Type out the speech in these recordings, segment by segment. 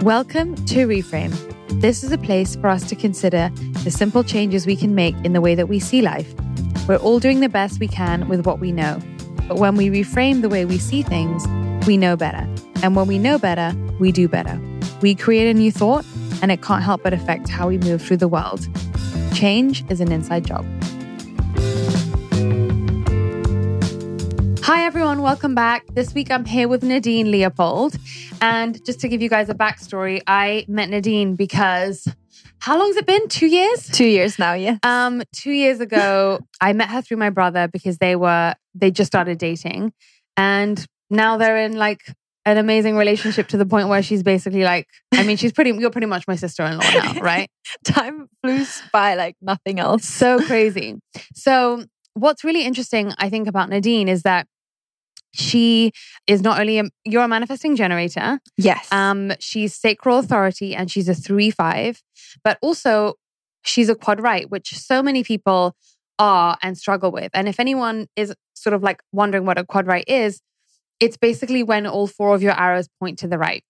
Welcome to Reframe. This is a place for us to consider the simple changes we can make in the way that we see life. We're all doing the best we can with what we know. But when we reframe the way we see things, we know better. And when we know better, we do better. We create a new thought, and it can't help but affect how we move through the world. Change is an inside job. Hi everyone, welcome back. This week I'm here with Nadine Leopold. And just to give you guys a backstory, I met Nadine because, how long's it been? 2 years? 2 years now, yeah. 2 years ago, I met her through my brother because they just started dating. And now they're in like an amazing relationship to the point where she's basically like, you're pretty much my sister-in-law now, right? Time flew by like nothing else. So crazy. So what's really interesting, I think, about Nadine is that she is not only you're a manifesting generator. Yes. She's sacral authority and she's a 3-5, but also she's a quad right, which so many people are and struggle with. And if anyone is sort of like wondering what a quad right is, it's basically when all four of your arrows point to the right.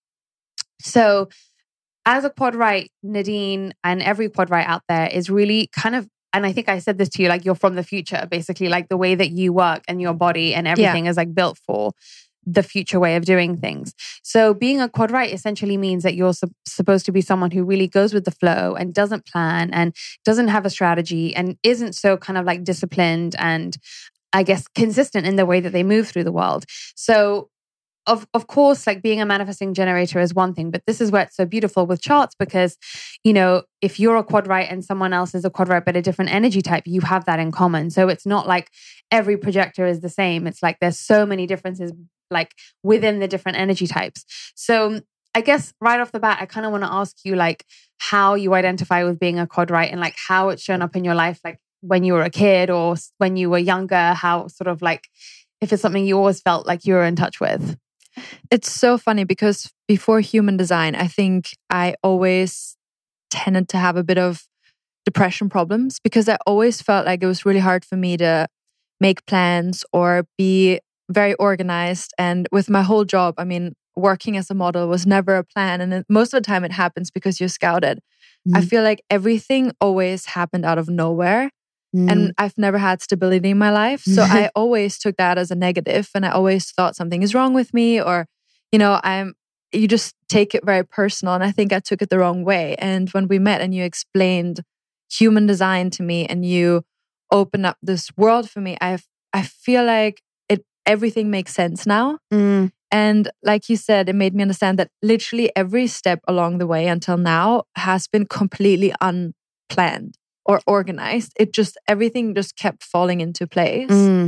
So as a quad right, Nadine and every quad right out there is really kind of, and I think I said this to you, like you're from the future, basically, like the way that you work and your body and everything is like built for the future way of doing things. So being a quad right essentially means that you're supposed to be someone who really goes with the flow and doesn't plan and doesn't have a strategy and isn't so kind of like disciplined and I guess consistent in the way that they move through the world. So Of course, like being a manifesting generator is one thing, but this is where it's so beautiful with charts because, you know, if you're a quad right and someone else is a quad right, but a different energy type, you have that in common. So it's not like every projector is the same. It's like there's so many differences like within the different energy types. So I guess right off the bat, I kind of want to ask you like how you identify with being a quad right and like how it's shown up in your life, like when you were a kid or when you were younger, how sort of like, if it's something you always felt like you were in touch with. It's so funny because before human design, I think I always tended to have a bit of depression problems because I always felt like it was really hard for me to make plans or be very organized. And with my whole job, I mean, working as a model was never a plan. And most of the time it happens because you're scouted. I feel like everything always happened out of nowhere. And I've never had stability in my life. So I always took that as a negative and I always thought something is wrong with me or, you know, you just take it very personal. And I think I took it the wrong way. And when we met and you explained human design to me and you opened up this world for me, I feel like everything makes sense now. And like you said, it made me understand that literally every step along the way until now has been completely unplanned or organized. Everything just kept falling into place.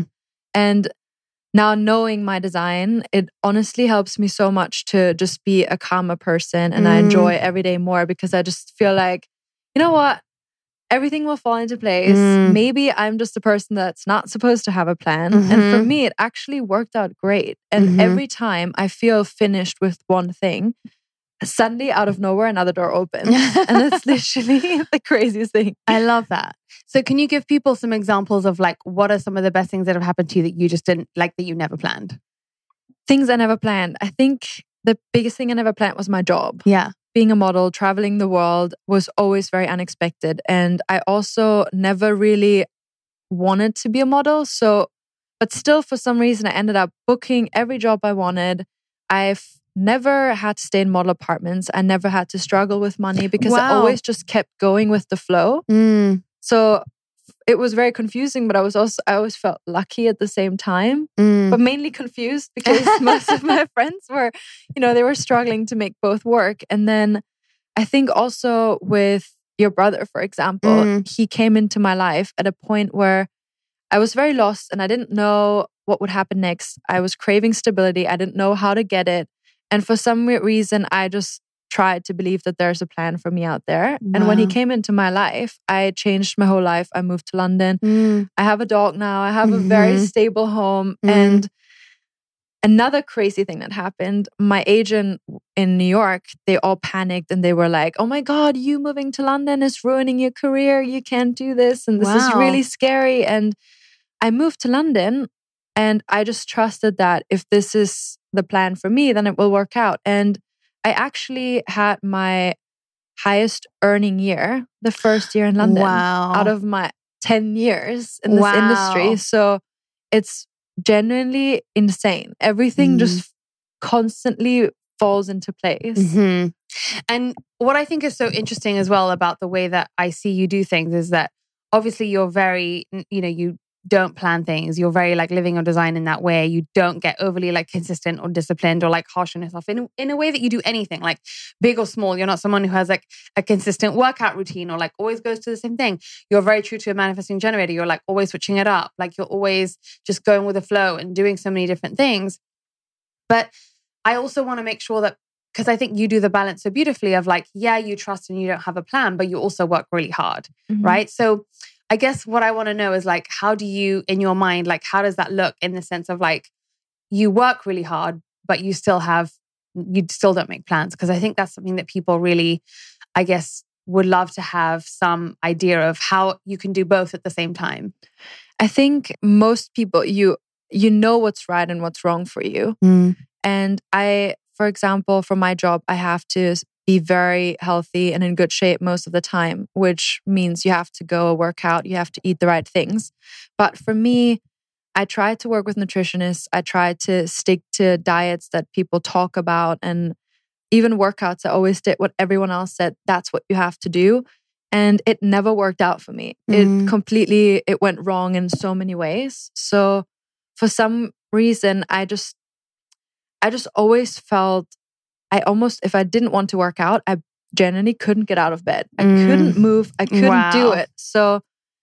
And now knowing my design, it honestly helps me so much to just be a calmer person. And I enjoy every day more because I just feel like, you know what? Everything will fall into place. Maybe I'm just a person that's not supposed to have a plan. And for me, it actually worked out great. And every time I feel finished with one thing, suddenly out of nowhere another door opens. And it's literally the craziest thing. I love that. So can you give people some examples of like what are some of the best things that have happened to you that you just didn't like, that you never planned? Things I never planned. I think the biggest thing I never planned was my job. Yeah. Being a model, traveling the world was always very unexpected. And I also never really wanted to be a model. But still for some reason I ended up booking every job I wanted. I've never had to stay in model apartments. I never had to struggle with money because I always just kept going with the flow. So it was very confusing, but I always felt lucky at the same time, but mainly confused because most of my friends were, they were struggling to make both work. And then I think also with your brother, for example, he came into my life at a point where I was very lost and I didn't know what would happen next. I was craving stability. I didn't know how to get it. And for some reason, I just tried to believe that there's a plan for me out there. Wow. And when he came into my life, I changed my whole life. I moved to London. I have a dog now. I have a very stable home. And another crazy thing that happened, my agent in New York, they all panicked and they were like, oh my God, you moving to London is ruining your career. You can't do this. And this is really scary. And I moved to London and I just trusted that if this is the plan for me, then it will work out. And I actually had my highest earning year the first year in London out of my 10 years in this industry. So it's genuinely insane. Everything just constantly falls into place. And what I think is so interesting as well about the way that I see you do things is that obviously you're very, you don't plan things. You're very like living your design in that way. You don't get overly like consistent or disciplined or like harsh on yourself in a way that you do anything, like big or small. You're not someone who has like a consistent workout routine or like always goes to the same thing. You're very true to a manifesting generator. You're like always switching it up. Like you're always just going with the flow and doing so many different things. But I also want to make sure that, because I think you do the balance so beautifully of like, yeah, you trust and you don't have a plan, but you also work really hard, right? So I guess what I want to know is like, how do you, in your mind, like, how does that look in the sense of like, you work really hard, but you still don't make plans? Because I think that's something that people really, I guess, would love to have some idea of how you can do both at the same time. I think most people, you know what's right and what's wrong for you. And I, for example, for my job, I have to be very healthy and in good shape most of the time, which means you have to go work out, you have to eat the right things. But for me, I try to work with nutritionists. I try to stick to diets that people talk about, and even workouts. I always did what everyone else said, that's what you have to do. And it never worked out for me. It went wrong in so many ways. So for some reason, I just always felt if I didn't want to work out, I genuinely couldn't get out of bed. I couldn't move. I couldn't do it. So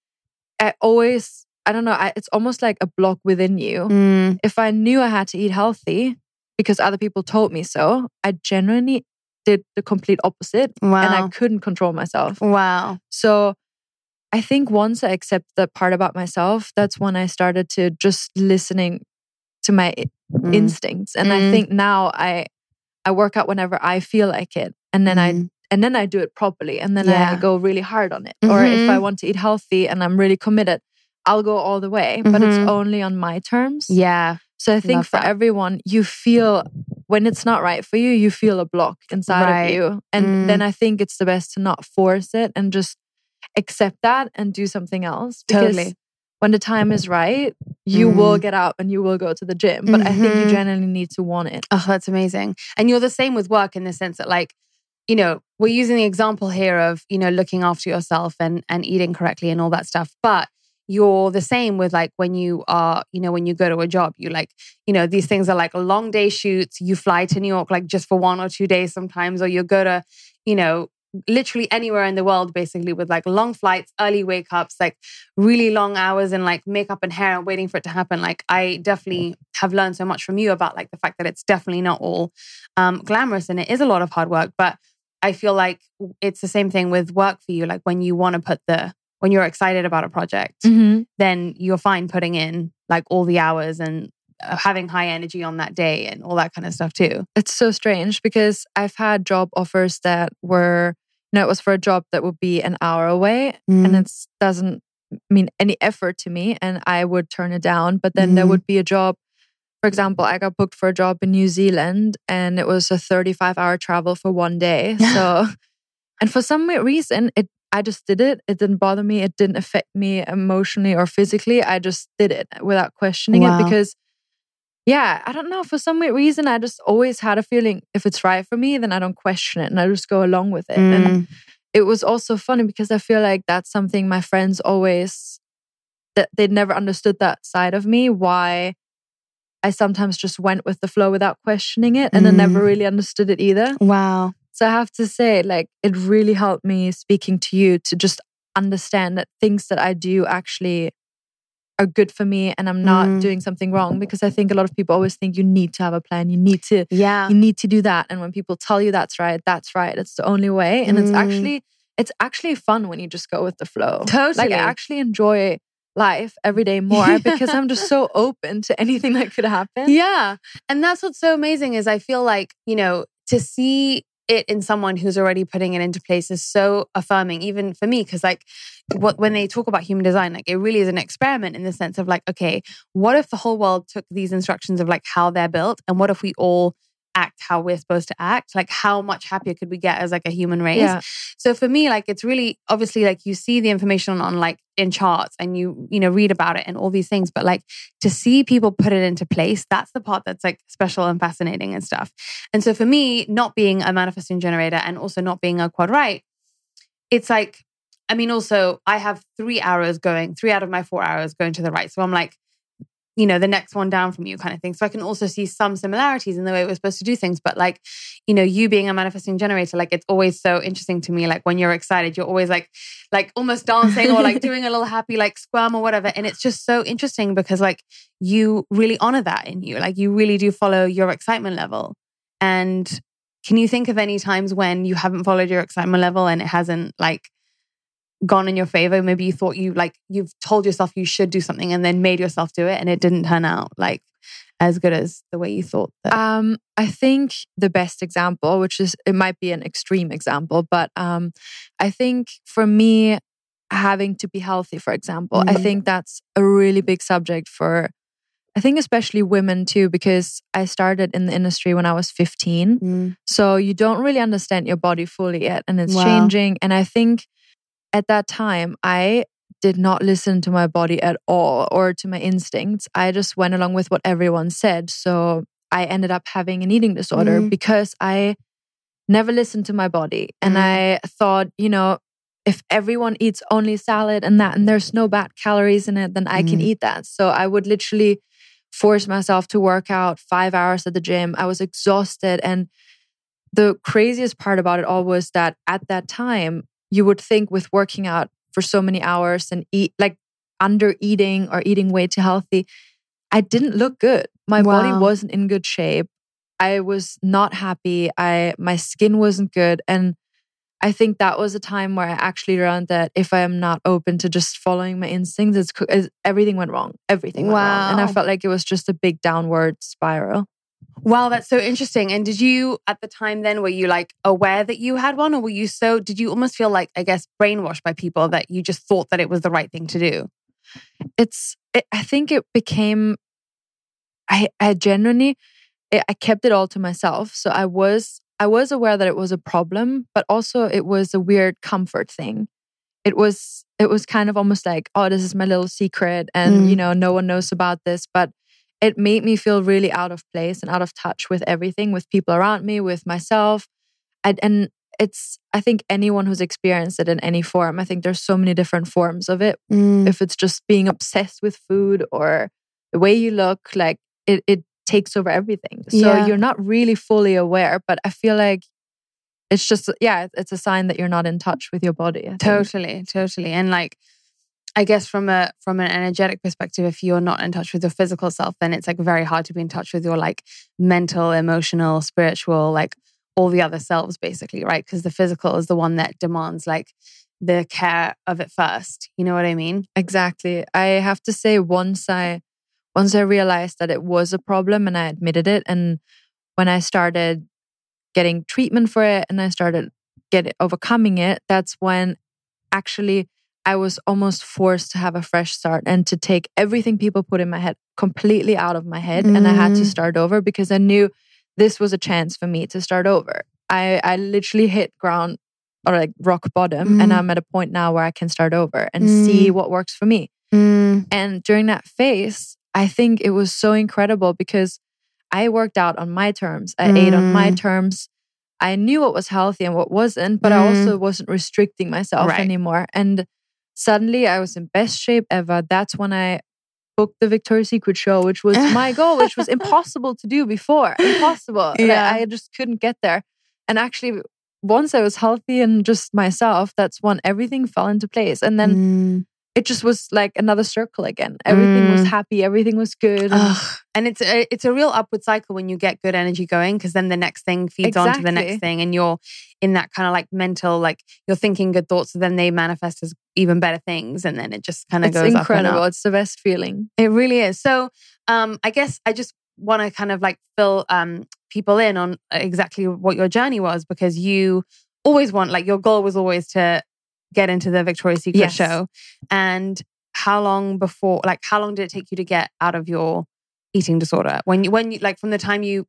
I don't know, it's almost like a block within you. If I knew I had to eat healthy because other people told me so, I genuinely did the complete opposite. And I couldn't control myself. So I think once I accept that part about myself, that's when I started to just listening to my instincts. And I think now I work out whenever I feel like it, and then I do it properly, and then I go really hard on it. Or if I want to eat healthy and I'm really committed, I'll go all the way, but it's only on my terms. So I think for everyone, you feel when it's not right for you, you feel a block inside of you, and then I think it's the best to not force it and just accept that and do something else. Because when the time is right, you will get out and you will go to the gym. But I think you generally need to want it. Oh, that's amazing. And you're the same with work in the sense that like, we're using the example here of, looking after yourself and eating correctly and all that stuff. But you're the same with like when you are, when you go to a job, you like, these things are like long day shoots. You fly to New York like just for 1 or 2 days sometimes, or you go to, literally anywhere in the world, basically, with like long flights, early wake ups, like really long hours and like makeup and hair and waiting for it to happen. Like I definitely have learned so much from you about like the fact that it's definitely not all glamorous and it is a lot of hard work. But I feel like it's the same thing with work for you. Like when you want to when you're excited about a project, then you're fine putting in like all the hours and having high energy on that day and all that kind of stuff too. It's so strange because I've had job offers that were, it was for a job that would be an hour away and it doesn't mean any effort to me and I would turn it down. But then there would be a job, for example, I got booked for a job in New Zealand and it was a 35-hour travel for 1 day. So, and for some reason, I just did it. It didn't bother me. It didn't affect me emotionally or physically. I just did it without questioning it because I don't know. For some weird reason, I just always had a feeling if it's right for me, then I don't question it and I just go along with it. And it was also funny because I feel like that's something my friends always, that they'd never understood that side of me, why I sometimes just went with the flow without questioning it and I never really understood it either. Wow. So I have to say, like, it really helped me speaking to you to just understand that things that I do actually are good for me and I'm not doing something wrong, because I think a lot of people always think you need to have a plan, you need to do that, and when people tell you that's right, it's the only way. And it's actually fun when you just go with the flow. Totally. Like I actually enjoy life every day more because I'm just so open to anything that could happen. Yeah. And that's what's so amazing is I feel like, to see it in someone who's already putting it into place is so affirming, even for me, because like when they talk about human design, like it really is an experiment in the sense of like, okay, what if the whole world took these instructions of like how they're built, and what if we all act how we're supposed to act. Like how much happier could we get as like a human race? Yeah. So for me, like it's really obviously like you see the information on like in charts and you know, read about it and all these things, but like to see people put it into place, that's the part that's like special and fascinating and stuff. And so for me, not being a manifesting generator and also not being a quad right, it's like, I mean, also I have 3 out of my 4 hours going to the right. So I'm like, you know, the next one down from you kind of thing. So I can also see some similarities in the way we're supposed to do things. But like, you know, you being a manifesting generator, like it's always so interesting to me. Like when you're excited, you're always like almost dancing or like doing a little happy like squirm or whatever. And it's just so interesting because like you really honor that in you. Like you really do follow your excitement level. And can you think of any times when you haven't followed your excitement level and it hasn't like gone in your favor? Maybe you thought you've told yourself you should do something and then made yourself do it and it didn't turn out like as good as the way you thought that. I think the best example, which is, it might be an extreme example, but I think for me, having to be healthy, for example, I think that's a really big subject for, I think especially women too, because I started in the industry when I was 15. So you don't really understand your body fully yet and it's changing. And I think at that time, I did not listen to my body at all or to my instincts. I just went along with what everyone said. So I ended up having an eating disorder because I never listened to my body. And I thought, you know, if everyone eats only salad and that, and there's no bad calories in it, then I can eat that. So I would literally force myself to work out 5 hours at the gym. I was exhausted. And the craziest part about it all was that at that time, you would think with working out for so many hours and eat like under eating or eating way too healthy, I didn't look good. My body wasn't in good shape. I was not happy. My skin wasn't good. And I think that was a time where I actually learned that if I am not open to just following my instincts, everything went wrong. Everything went wrong. And I felt like it was just a big downward spiral. Wow, that's so interesting. And did you, at the time then, were you like aware that you had one, or did you almost feel like, I guess, brainwashed by people that you just thought that it was the right thing to do? I think it became, I genuinely, I kept it all to myself. So I was aware that it was a problem, but also it was a weird comfort thing. It was kind of almost like, oh, this is my little secret and, you know, no one knows about this. But it made me feel really out of place and out of touch with everything, with people around me, with myself. I think anyone who's experienced it in any form, I think there's so many different forms of it. If it's just being obsessed with food or the way you look, like it takes over everything. So you're not really fully aware, but I feel like it's just, it's a sign that you're not in touch with your body. Totally. And like, I guess from an energetic perspective, if you're not in touch with your physical self, then it's like very hard to be in touch with your like mental, emotional, spiritual, like all the other selves basically, right? Because the physical is the one that demands like the care of it first. You know what I mean? Exactly. I have to say once I realized that it was a problem and I admitted it, and when I started getting treatment for it and I started overcoming it, that's when actually I was almost forced to have a fresh start and to take everything people put in my head completely out of my head. And I had to start over because I knew this was a chance for me to start over. I literally hit ground or like rock bottom and I'm at a point now where I can start over and see what works for me. And during that phase, I think it was so incredible because I worked out on my terms. I ate on my terms. I knew what was healthy and what wasn't, but I also wasn't restricting myself anymore. And suddenly I was in best shape ever. That's when I booked the Victoria's Secret show, which was my goal, which was impossible to do before. Impossible. Yeah. I just couldn't get there. And actually, once I was healthy and just myself, that's when everything fell into place. And then it just was like another circle again. Everything was happy. Everything was good. And it's a real upward cycle when you get good energy going, because then the next thing feeds on to the next thing, and you're in that kind of like mental, like you're thinking good thoughts, so then they manifest as even better things, and then it just kind of goes incredible. up and up. It's the best feeling. It really is. So I guess I just want to kind of like fill people in on exactly what your journey was, because you always like your goal was always to get into the Victoria's Secret show. And how long did it take you to get out of your eating disorder? When you like from the time you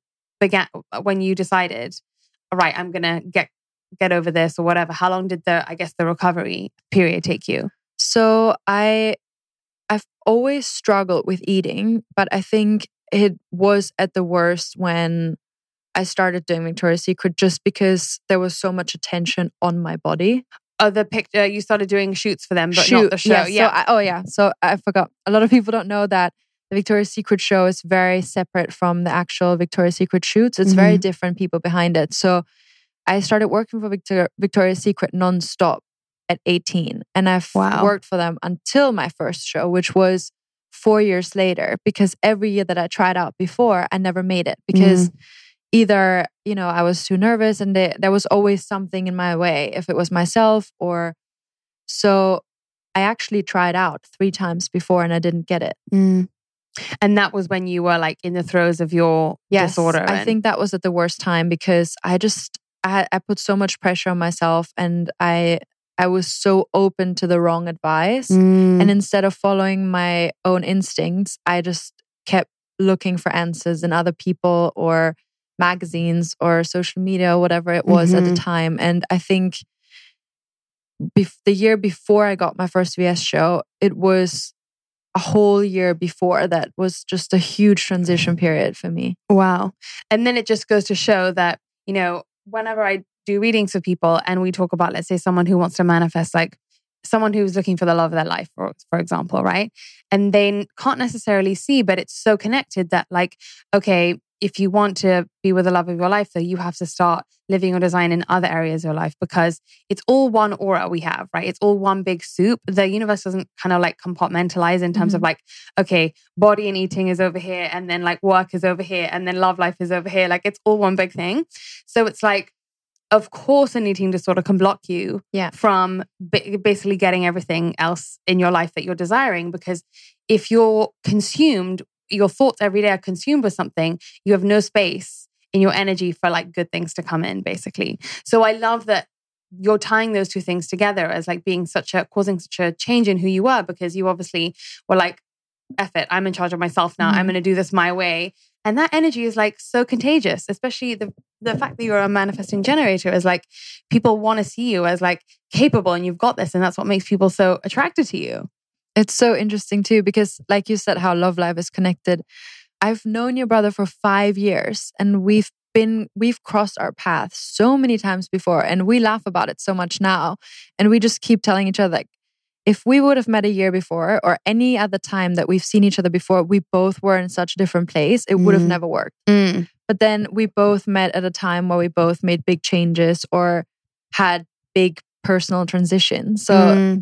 began, when you decided, all right, I'm going to get over this or whatever? How long did the recovery period take you? So I've always struggled with eating, but I think it was at the worst when I started doing Victoria's Secret, just because there was so much attention on my body. Oh, the picture, you started doing shoots for them, but not the show. Yeah. So I forgot. A lot of people don't know that the Victoria's Secret show is very separate from the actual Victoria's Secret shoots. It's very different people behind it. So I started working for Victoria's Secret nonstop at 18. And I've worked for them until my first show, which was 4 years later, because every year that I tried out before, I never made it because either, I was too nervous and there was always something in my way, if it was myself or... So I actually tried out 3 times before and I didn't get it. And that was when you were like in the throes of your disorder. I think that was at the worst time because I put so much pressure on myself and I was so open to the wrong advice. And instead of following my own instincts, I just kept looking for answers in other people or magazines or social media, or whatever it was at the time. And I think the year before I got my first VS show, it was a whole year before that was just a huge transition period for me. Wow. And then it just goes to show that, whenever I do readings for people and we talk about, let's say, someone who wants to manifest, like someone who's looking for the love of their life, for example, right? And they can't necessarily see, but it's so connected that like, okay, if you want to be with the love of your life, though, you have to start living your design in other areas of your life because it's all one aura we have, right? It's all one big soup. The universe doesn't kind of like compartmentalize in terms of like, okay, body and eating is over here and then like work is over here and then love life is over here. Like it's all one big thing. So it's like, of course, an eating disorder can block you from basically getting everything else in your life that you're desiring, because if you're consumed, your thoughts every day are consumed with something, you have no space in your energy for like good things to come in, basically. So I love that you're tying those two things together as like being causing such a change in who you were, because you obviously were like, F it, I'm in charge of myself now. I'm going to do this my way. And that energy is like so contagious, especially the fact that you're a manifesting generator is like people want to see you as like capable and you've got this. And that's what makes people so attracted to you. It's so interesting too, because like you said, how Love Life is connected. I've known your brother for 5 years and we've crossed our paths so many times before and we laugh about it so much now. And we just keep telling each other, like, if we would have met a year before or any other time that we've seen each other before, we both were in such a different place, it would have never worked. But then we both met at a time where we both made big changes or had big personal transitions. So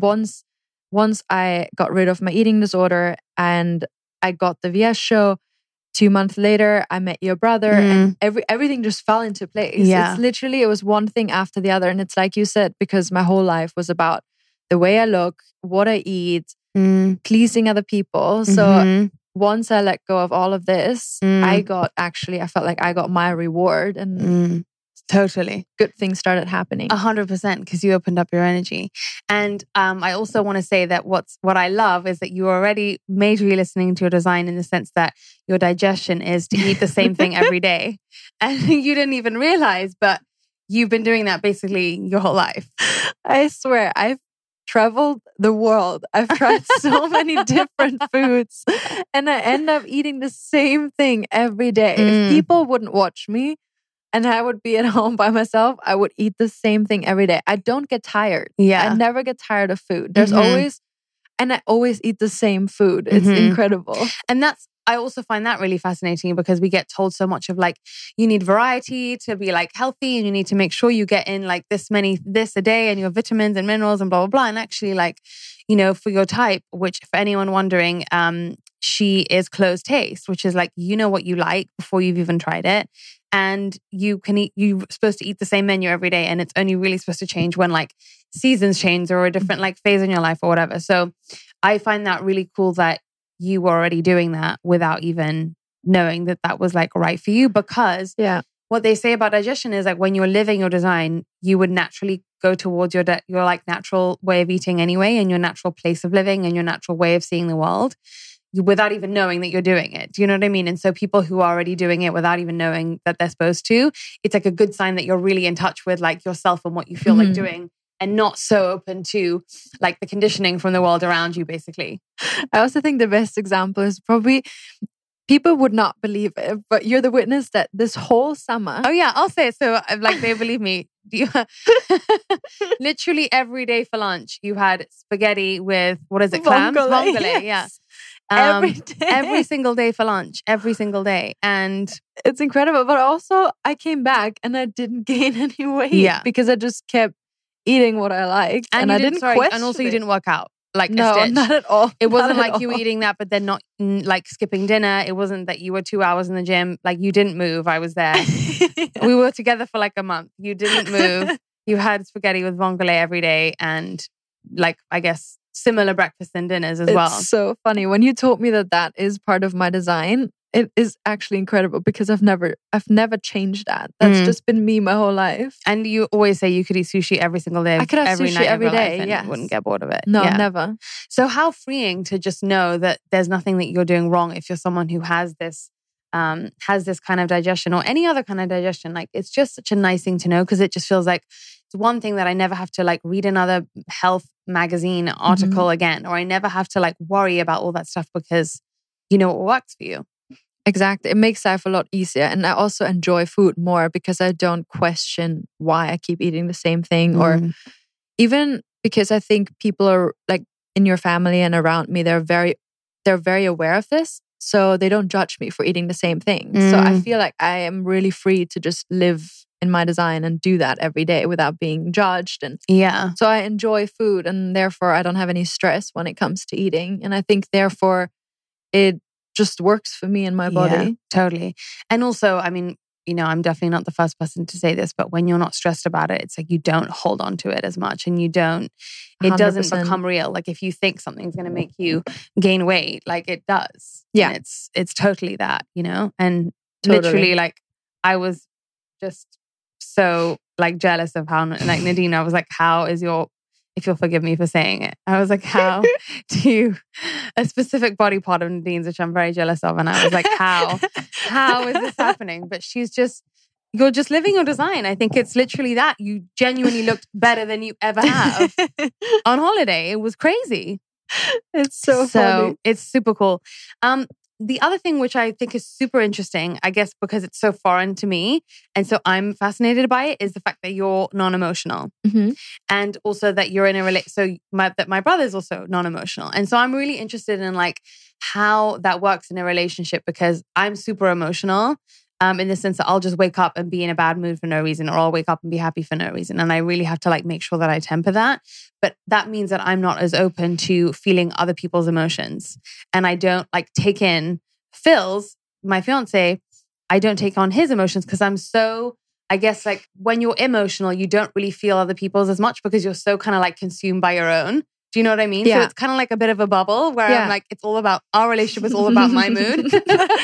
once I got rid of my eating disorder and I got the VS show, 2 months later, I met your brother and everything just fell into place. Yeah. It's literally, it was one thing after the other. And it's like you said, because my whole life was about the way I look, what I eat, pleasing other people. So once I let go of all of this, I felt like I got my reward and totally good things started happening. 100%, because you opened up your energy. And I also want to say that what I love is that you're already majorly listening to your design in the sense that your digestion is to eat the same thing every day. And you didn't even realize, but you've been doing that basically your whole life. I swear, I've traveled the world. I've tried so many different foods and I end up eating the same thing every day. If people wouldn't watch me and I would be at home by myself, I would eat the same thing every day. I don't get tired. Yeah. I never get tired of food. There's always, and I always eat the same food. It's incredible. And I also find that really fascinating because we get told so much of like, you need variety to be like healthy and you need to make sure you get in like this a day and your vitamins and minerals and blah, blah, blah. And actually like, for your type, which for anyone wondering, she is closed taste, which is like, what you like before you've even tried it. And you're supposed to eat the same menu every day. And it's only really supposed to change when like seasons change or a different like phase in your life or whatever. So I find that really cool that you were already doing that without even knowing that was like right for you, because what they say about digestion is like when you're living your design, you would naturally go towards your like natural way of eating anyway, and your natural place of living and your natural way of seeing the world. without even knowing that you're doing it. Do you know what I mean? And so people who are already doing it without even knowing that they're supposed to, it's like a good sign that you're really in touch with like yourself and what you feel like doing, and not so open to like the conditioning from the world around you, basically. I also think the best example is probably, people would not believe it, but you're the witness that this whole summer. Oh yeah, I'll say it. So like they believe me. Literally every day for lunch, you had spaghetti with, what is it? Clams? Vongole, yes. yeah. Every day. Every single day for lunch. Every single day. And it's incredible. But also I came back and I didn't gain any weight. Yeah. Because I just kept eating what I liked. And I didn't question and also it. you didn't work out. Like no, a stitch. not at all. It wasn't Not at like you were all. eating that, but then not like skipping dinner. It wasn't that you were 2 hours in the gym. Like you didn't move. I was there. We were together for like a month. You didn't move. You had spaghetti with vongole every day, and like, I guess, similar breakfasts and dinners as well. It's so funny. When you told me that is part of my design, it is actually incredible because I've never changed that. That's just been me my whole life. And you always say you could eat sushi every single day. I could have every sushi night every of your day, life and yes. wouldn't get bored of it. No, Yeah. never. So how freeing to just know that there's nothing that you're doing wrong if you're someone who has this kind of digestion or any other kind of digestion. Like it's just such a nice thing to know, because it just feels like it's one thing that I never have to like read another health magazine article again, or I never have to like worry about all that stuff, because you know what works for you. Exactly. It makes life a lot easier. And I also enjoy food more because I don't question why I keep eating the same thing. Or even because I think people are like in your family and around me, they're very aware of this. So they don't judge me for eating the same thing. So I feel like I am really free to just live in my design and do that every day without being judged. And Yeah. so I enjoy food, and therefore I don't have any stress when it comes to eating. And I think therefore it just works for me and my body. Yeah, totally. And also, I mean, you know, I'm definitely not the first person to say this, but when you're not stressed about it, it's like you don't hold on to it as much, and it doesn't 100%. become real. Like if you think something's going to make you gain weight, like it does. Yeah. And it's totally that, you know? And Totally. literally, like I was just so like jealous of how, like Nadine, I was like, how is your, if you'll forgive me for saying it, I was like, how do you, a specific body part of Nadine's, which I'm very jealous of. And I was like, how is this happening? But you're just living your design. I think it's literally that. You genuinely looked better than you ever have on holiday. It was crazy. It's so funny. It's super cool. The other thing which I think is super interesting, I guess because it's so foreign to me, and so I'm fascinated by it, is the fact that you're non-emotional. And also that you're in a that my brother's also non-emotional. And so I'm really interested in like how that works in a relationship, because I'm super emotional. In the sense that I'll just wake up and be in a bad mood for no reason, or I'll wake up and be happy for no reason. And I really have to like make sure that I temper that. But that means that I'm not as open to feeling other people's emotions. And I don't like take in Phil's, my fiance, I don't take on his emotions because I'm so, I guess like when you're emotional, you don't really feel other people's as much because you're so kind of like consumed by your own. Do you know what I mean? Yeah. So it's kind of like a bit of a bubble where I'm like, it's all about, our relationship is all about my mood.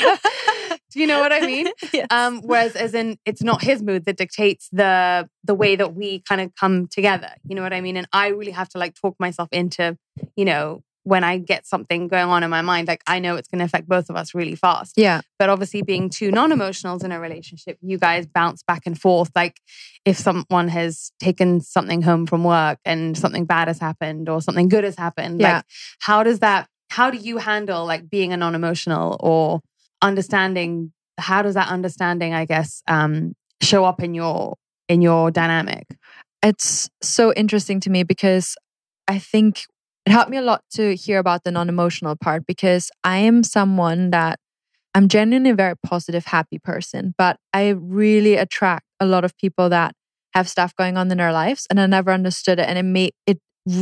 Do you know what I mean? Yes. Whereas as in, it's not his mood that dictates the way that we kind of come together. You know what I mean? And I really have to like talk myself into, you know, when I get something going on in my mind, like I know it's going to affect both of us really fast. Yeah. But obviously being two non-emotionals in a relationship, you guys bounce back and forth. Like if someone has taken something home from work and something bad has happened or something good has happened, like how do you handle like being a non-emotional or understanding? How does that understanding, I guess, show up in your dynamic? It's so interesting to me because I think it helped me a lot to hear about the non-emotional part, because I am someone that I'm genuinely a very positive, happy person, but I really attract a lot of people that have stuff going on in their lives, and I never understood it. And it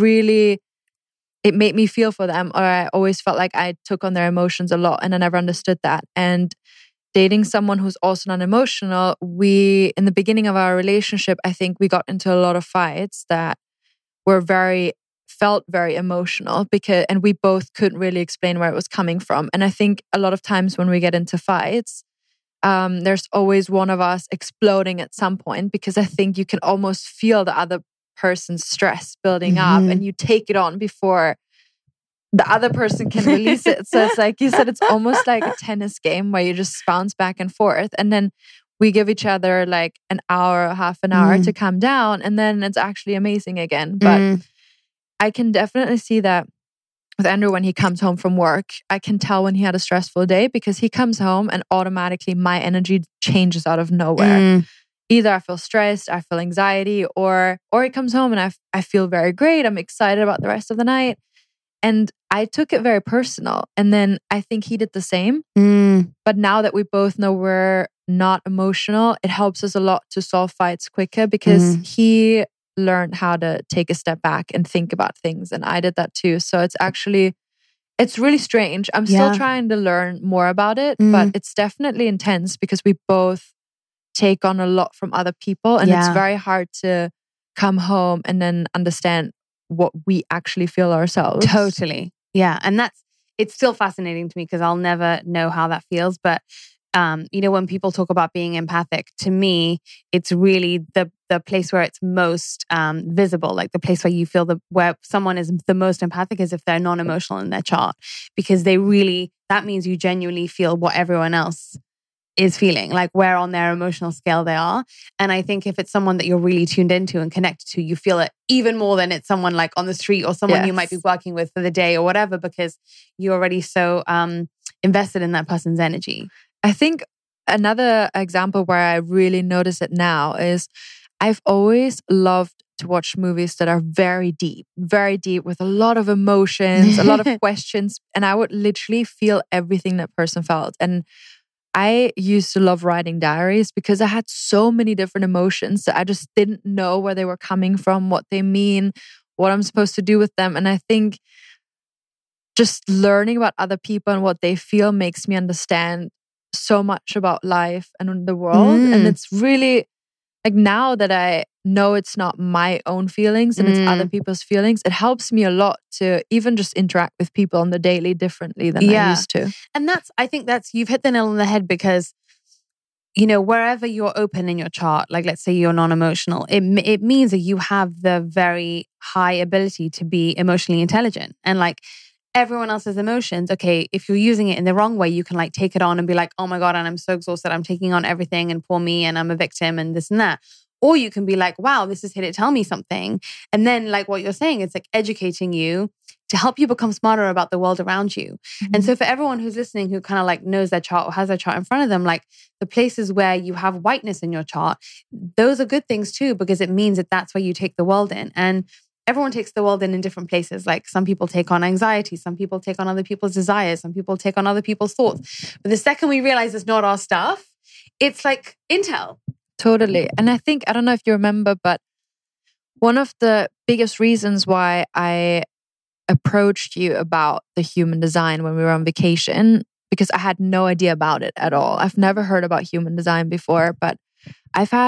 made me feel for them, or I always felt like I took on their emotions a lot, and I never understood that. And dating someone who's also non-emotional, in the beginning of our relationship, I think we got into a lot of fights that felt very emotional, and we both couldn't really explain where it was coming from. And I think a lot of times when we get into fights, there's always one of us exploding at some point, because I think you can almost feel the other person's stress building up, and you take it on before the other person can release it. So it's like you said, it's almost like a tennis game where you just bounce back and forth. And then we give each other like an hour, half an hour to calm down. And then it's actually amazing again. But I can definitely see that with Andrew when he comes home from work. I can tell when he had a stressful day because he comes home and automatically my energy changes out of nowhere. Either I feel stressed, I feel anxiety, or he comes home and I feel very great. I'm excited about the rest of the night. And I took it very personal. And then I think he did the same. But now that we both know we're not emotional, it helps us a lot to solve fights quicker because he learned how to take a step back and think about things. And I did that too. So it's really strange. I'm still trying to learn more about it, but it's definitely intense because we both take on a lot from other people. And it's very hard to come home and then understand what we actually feel ourselves. Totally. Yeah. And it's still fascinating to me because I'll never know how that feels. But, when people talk about being empathic, to me, it's really the place where it's most visible, like the place where you feel where someone is the most empathic is if they're non-emotional in their chart, because that means you genuinely feel what everyone else is feeling, like where on their emotional scale they are. And I think if it's someone that you're really tuned into and connected to, you feel it even more than it's someone like on the street or someone you might be working with for the day or whatever, because you're already so invested in that person's energy. I think another example where I really notice it now is I've always loved to watch movies that are very deep with a lot of emotions, a lot of questions. And I would literally feel everything that person felt. And I used to love writing diaries because I had so many different emotions that I just didn't know where they were coming from, what they mean, what I'm supposed to do with them. And I think just learning about other people and what they feel makes me understand so much about life and the world. And it's really like now that I know it's not my own feelings and it's other people's feelings, it helps me a lot to even just interact with people on the daily differently than I used to. And I think you've hit the nail on the head because, wherever you're open in your chart, like let's say you're non-emotional, it means that you have the very high ability to be emotionally intelligent. And like everyone else's emotions, okay, if you're using it in the wrong way, you can like take it on and be like, oh my God, and I'm so exhausted, I'm taking on everything and poor me and I'm a victim and this and that. Or you can be like, wow, this is here to tell me something. And then like what you're saying, it's like educating you to help you become smarter about the world around you. And so for everyone who's listening, who kind of like knows their chart or has their chart in front of them, like the places where you have whiteness in your chart, those are good things too, because it means that that's where you take the world in. And everyone takes the world in different places. Like some people take on anxiety, some people take on other people's desires, some people take on other people's thoughts. But the second we realize it's not our stuff, it's like intel. Totally. And I think, I don't know if you remember, but one of the biggest reasons why I approached you about the human design when we were on vacation, because I had no idea about it at all. I've never heard about human design before, but I've had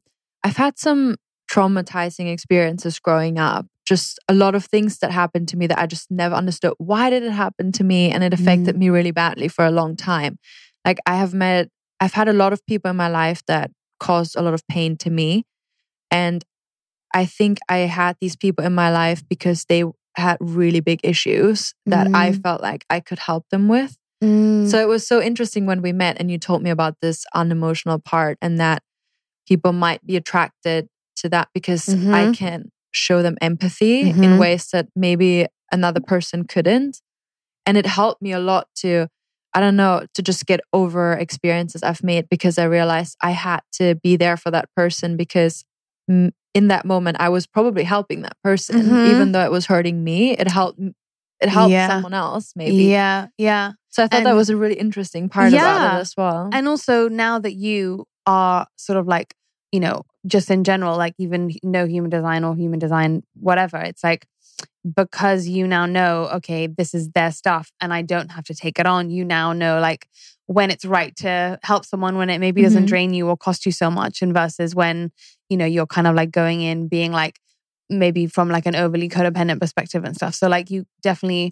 some traumatizing experiences growing up. Just a lot of things that happened to me that I just never understood. Why did it happen to me? And it affected me really badly for a long time. Like I've had a lot of people in my life that caused a lot of pain to me. And I think I had these people in my life because they had really big issues that I felt like I could help them with. So it was so interesting when we met and you told me about this unemotional part and that people might be attracted to that because I can show them empathy in ways that maybe another person couldn't. And it helped me a lot to just get over experiences I've made because I realized I had to be there for that person because in that moment I was probably helping that person even though it was hurting me. It helped someone else maybe. Yeah. So I thought that was a really interesting part about it as well. And also now that you are sort of like, just in general, like even know human design or human design, whatever, it's like, because you now know, okay, this is their stuff and I don't have to take it on. You now know like when it's right to help someone, when it maybe doesn't drain you or cost you so much, and versus when, you're kind of like going in being like maybe from like an overly codependent perspective and stuff. So like you definitely,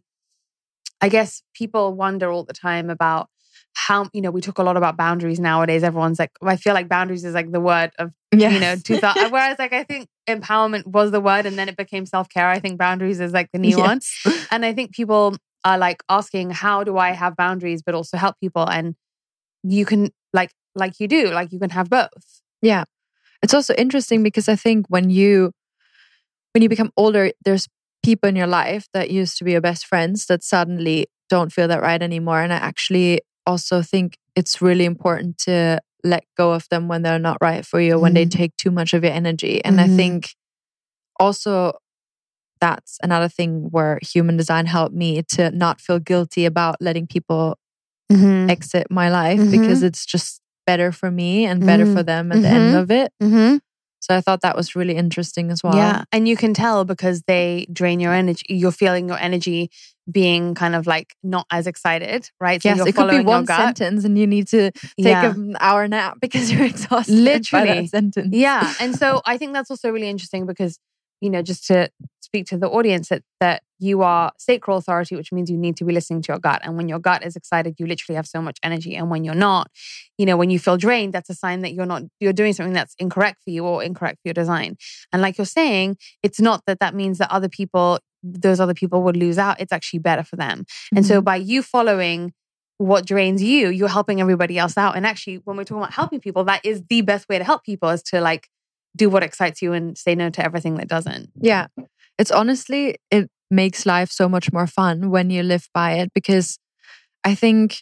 I guess people wonder all the time about how, we talk a lot about boundaries nowadays. Everyone's like, I feel like boundaries is like the word of, 2000. Whereas like, I think empowerment was the word and then it became self-care. I think boundaries is like the new one. And I think people are like asking, how do I have boundaries, but also help people? And you can like you do, like you can have both. Yeah. It's also interesting because I think when you become older, there's people in your life that used to be your best friends that suddenly don't feel that right anymore. And I actually also think it's really important to let go of them when they're not right for you, when they take too much of your energy. And I think also that's another thing where human design helped me to not feel guilty about letting people exit my life, because it's just better for me and better for them at the end of it. So I thought that was really interesting as well. Yeah. And you can tell because they drain your energy. You're feeling your energy being kind of like not as excited, right? So yes, it could be one sentence and you need to take an hour nap because you're exhausted. Literally. By that sentence. Yeah. And so I think that's also really interesting because, you know, just to speak to the audience, that you are sacral authority, which means you need to be listening to your gut. And when your gut is excited, you literally have so much energy. And when you're not, you know, when you feel drained, that's a sign that you're doing something that's incorrect for you or incorrect for your design. And like you're saying, it's not that means that those other people would lose out. It's actually better for them. And so by you following what drains you, you're helping everybody else out. And actually, when we're talking about helping people, that is the best way to help people, is to like do what excites you and say no to everything that doesn't. Yeah. It's honestly, it makes life so much more fun when you live by it, because I think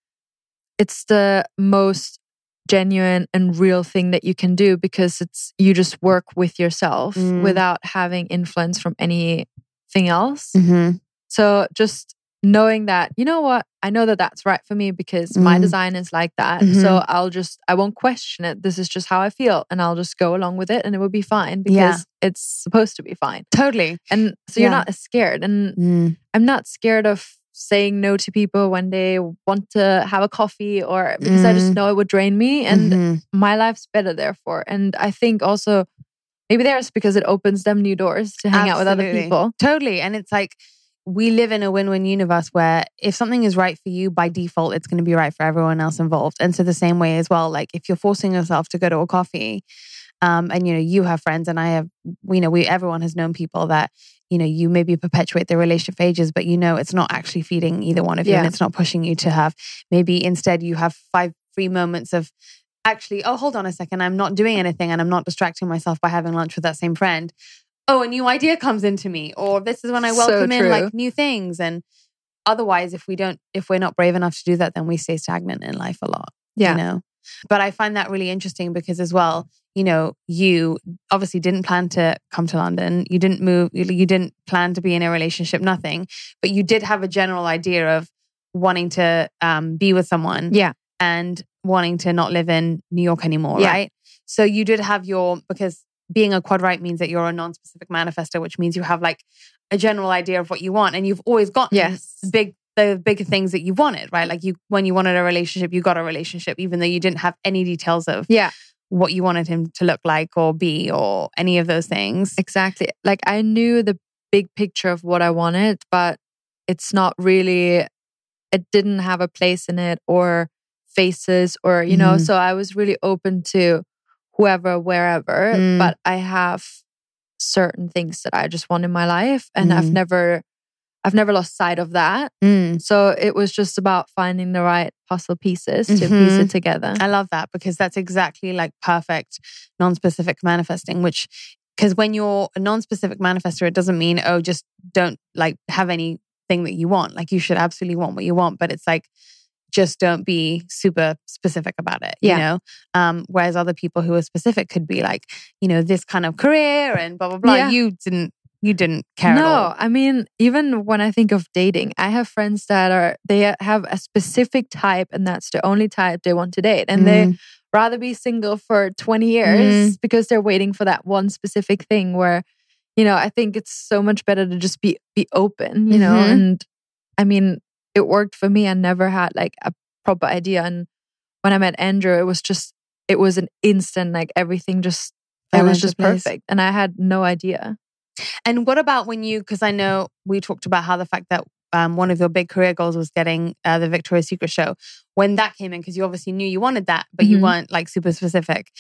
it's the most genuine and real thing that you can do, because you just work with yourself without having influence from anything else. So just knowing that, you know what, I know that that's right for me because my design is like that. So I won't question it. This is just how I feel, and I'll just go along with it, and it will be fine because it's supposed to be fine. Totally. And so you're not as scared. And I'm not scared of saying no to people when they want to have a coffee, or because I just know it would drain me, and my life's better therefore. And I think also maybe there's because it opens them new doors to hang out with other people. Totally. And it's like, we live in a win-win universe where if something is right for you, by default, it's going to be right for everyone else involved. And so the same way as well, like if you're forcing yourself to go to a coffee, and, you know, you have friends and I have, you know, everyone has known people that, you know, you maybe perpetuate the relationship for ages, but you know, it's not actually feeding either one of you and it's not pushing you to have, maybe instead you have 5 free moments of actually, oh, hold on a second, I'm not doing anything and I'm not distracting myself by having lunch with that same friend. Oh, a new idea comes into me, or this is when I welcome in like new things. And otherwise, if we're not brave enough to do that, then we stay stagnant in life a lot. Yeah. You know? But I find that really interesting because as well, you know, you obviously didn't plan to come to London. You didn't move. You didn't plan to be in a relationship, nothing. But you did have a general idea of wanting to be with someone. Yeah. And wanting to not live in New York anymore, right? So you did have because being a quad right means that you're a non-specific manifestor, which means you have like a general idea of what you want, and you've always gotten the big things that you wanted, right? Like when you wanted a relationship, you got a relationship, even though you didn't have any details of what you wanted him to look like or be or any of those things. Exactly. Like I knew the big picture of what I wanted, but it's not really, it didn't have a place in it or faces or, you know, so I was really open to whoever, wherever, but I have certain things that I just want in my life, and I've never lost sight of that. So it was just about finding the right puzzle pieces to piece it together. I love that because that's exactly like perfect non-specific manifesting, because when you're a non-specific manifestor, it doesn't mean, oh, just don't like have anything that you want. Like you should absolutely want what you want, but it's like, just don't be super specific about it, you know? Whereas other people who are specific could be like, you know, this kind of career and blah, blah, blah. Yeah. You didn't care at all. No, I mean, even when I think of dating, I have friends that they have a specific type and that's the only type they want to date. And they rather be single for 20 years because they're waiting for that one specific thing where, you know, I think it's so much better to just be open, you know? And I mean, it worked for me. I never had like a proper idea. And when I met Andrew, it was an instant, like everything it was just perfect. And I had no idea. And what about because I know we talked about how the fact that one of your big career goals was getting the Victoria's Secret show. When that came in, because you obviously knew you wanted that, but you weren't like super specific.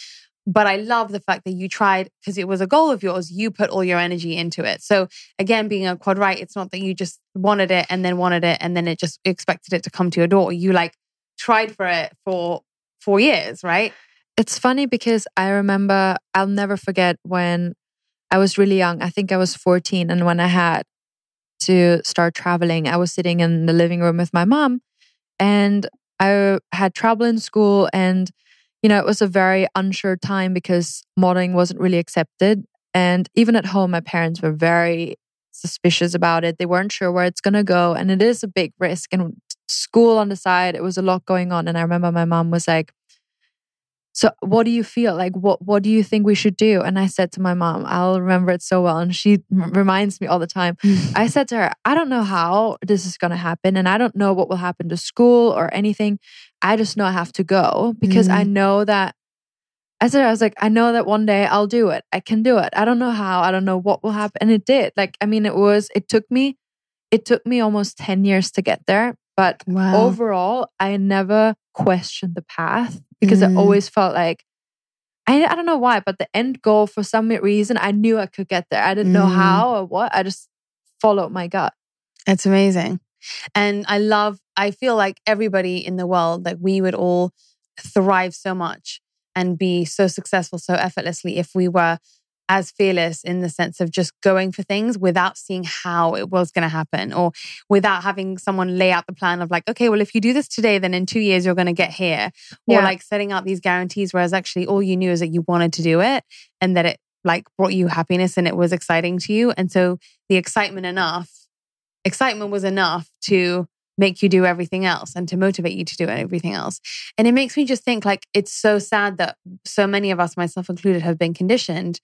But I love the fact that you tried, because it was a goal of yours, you put all your energy into it. So again, being a quad right, it's not that you just wanted it and then it just expected it to come to your door. You like tried for it for 4 years, right? It's funny because I remember, I'll never forget when I was really young. I think I was 14. And when I had to start traveling, I was sitting in the living room with my mom, and I had trouble in school. And, it was a very unsure time because modeling wasn't really accepted. And even at home, my parents were very suspicious about it. They weren't sure where it's going to go. And it is a big risk. And school on the side, it was a lot going on. And I remember my mom was like, so what do you feel? Like, what do you think we should do? And I said to my mom, I'll remember it so well. And she reminds me all the time. I said to her, I don't know how this is going to happen. And I don't know what will happen to school or anything. I just know I have to go because I know that, I was like, I know that one day I'll do it. I can do it. I don't know how. I don't know what will happen. And it did. Like, I mean, it took me almost 10 years to get there. But overall, I never questioned the path because I always felt like, I don't know why, but the end goal, for some reason, I knew I could get there. I didn't know how or what. I just followed my gut. It's amazing. And I feel like everybody in the world, like we would all thrive so much and be so successful so effortlessly if we were as fearless in the sense of just going for things without seeing how it was going to happen, or without having someone lay out the plan of like, okay, well, if you do this today, then in 2 years, you're going to get here. Or like setting out these guarantees, whereas actually all you knew is that you wanted to do it and that it like brought you happiness and it was exciting to you. And so the excitement was enough to make you do everything else and to motivate you to do everything else. And it makes me just think like, it's so sad that so many of us, myself included, had been conditioned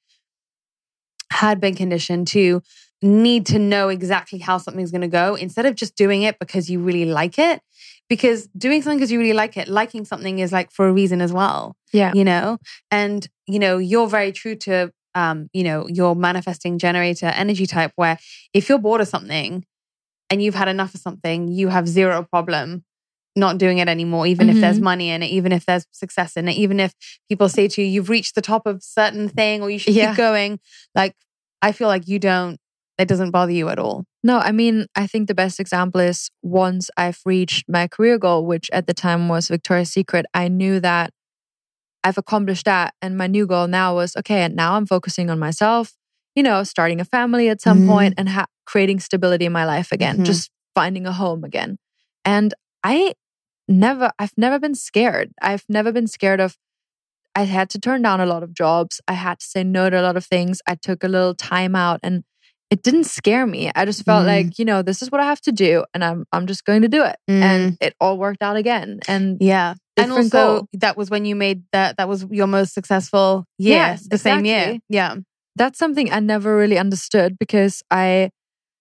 to need to know exactly how something's going to go instead of just doing it because you really like it. Because doing something because you really like it, liking something is like for a reason as well. Yeah. And, you're very true to, your manifesting generator energy type, where if you're bored of something and you've had enough of something, you have zero problem not doing it anymore, even if there's money in it, even if there's success in it, even if people say to you, you've reached the top of certain thing or you should keep going. Like, I feel like it doesn't bother you at all. No, I mean, I think the best example is once I've reached my career goal, which at the time was Victoria's Secret, I knew that I've accomplished that. And my new goal now was, okay, and now I'm focusing on myself, starting a family at some point and creating stability in my life again, just finding a home again. And I've never been scared. I've never been scared of, I had to turn down a lot of jobs. I had to say no to a lot of things. I took a little time out and it didn't scare me. I just felt like, this is what I have to do and I'm just going to do it. And it all worked out again. And and also that was when you made that was your most successful year, yes, the same year. Yeah. That's something I never really understood because I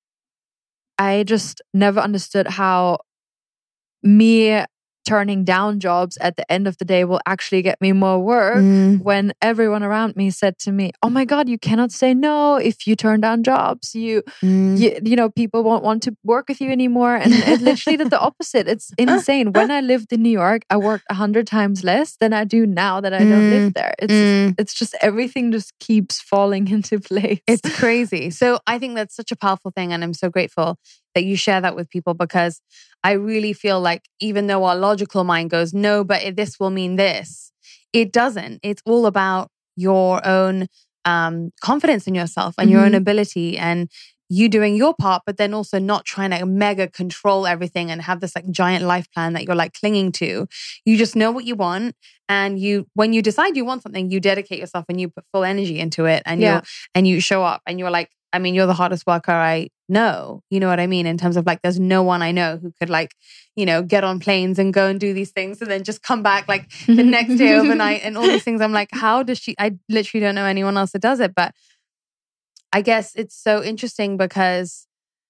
just never understood how me turning down jobs at the end of the day will actually get me more work when everyone around me said to me, oh my God, you cannot say no if you turn down jobs. You people won't want to work with you anymore. And it literally did the opposite. It's insane. When I lived in New York, I worked 100 times less than I do now that I don't live there. It's just everything just keeps falling into place. It's crazy. So I think that's such a powerful thing. And I'm so grateful that you share that with people, because I really feel like even though our logical mind goes, no, but this will mean this, it doesn't. It's all about your own confidence in yourself and your own ability and you doing your part, but then also not trying to mega control everything and have this like giant life plan that you're like clinging to. You just know what you want. And when you decide you want something, you dedicate yourself and you put full energy into it and you show up and you're like, I mean, you're the hardest worker I know. You know what I mean? In terms of like, there's no one I know who could like, get on planes and go and do these things and then just come back like the next day overnight and all these things. I'm like, how does she? I literally don't know anyone else that does it. But I guess it's so interesting because,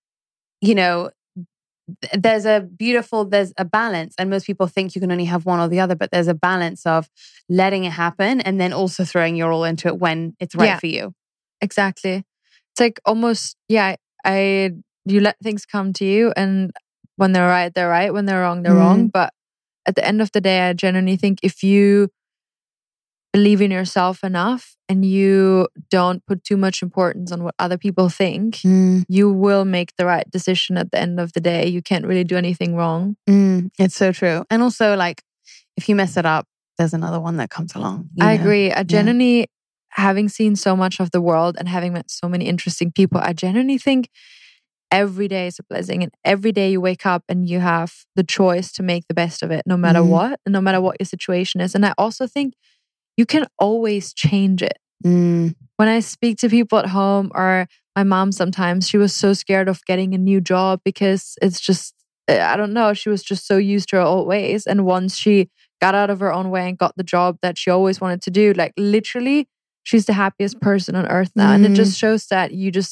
there's a balance, and most people think you can only have one or the other, but there's a balance of letting it happen and then also throwing your all into it when it's right for you. Exactly. It's like almost, you let things come to you, and when they're right, they're right. When they're wrong, they're wrong. But at the end of the day, I genuinely think if you believe in yourself enough and you don't put too much importance on what other people think, you will make the right decision at the end of the day. You can't really do anything wrong. It's so true. And also, like, if you mess it up, there's another one that comes along. I agree. I genuinely, having seen so much of the world and having met so many interesting people, I genuinely think every day is a blessing, and every day you wake up and you have the choice to make the best of it, no matter what, and no matter what your situation is. And I also think you can always change it. When I speak to people at home, or my mom sometimes, she was so scared of getting a new job because it's just, I don't know, she was just so used to her old ways. And once she got out of her own way and got the job that she always wanted to do, like literally, she's the happiest person on earth now. And it just shows that you just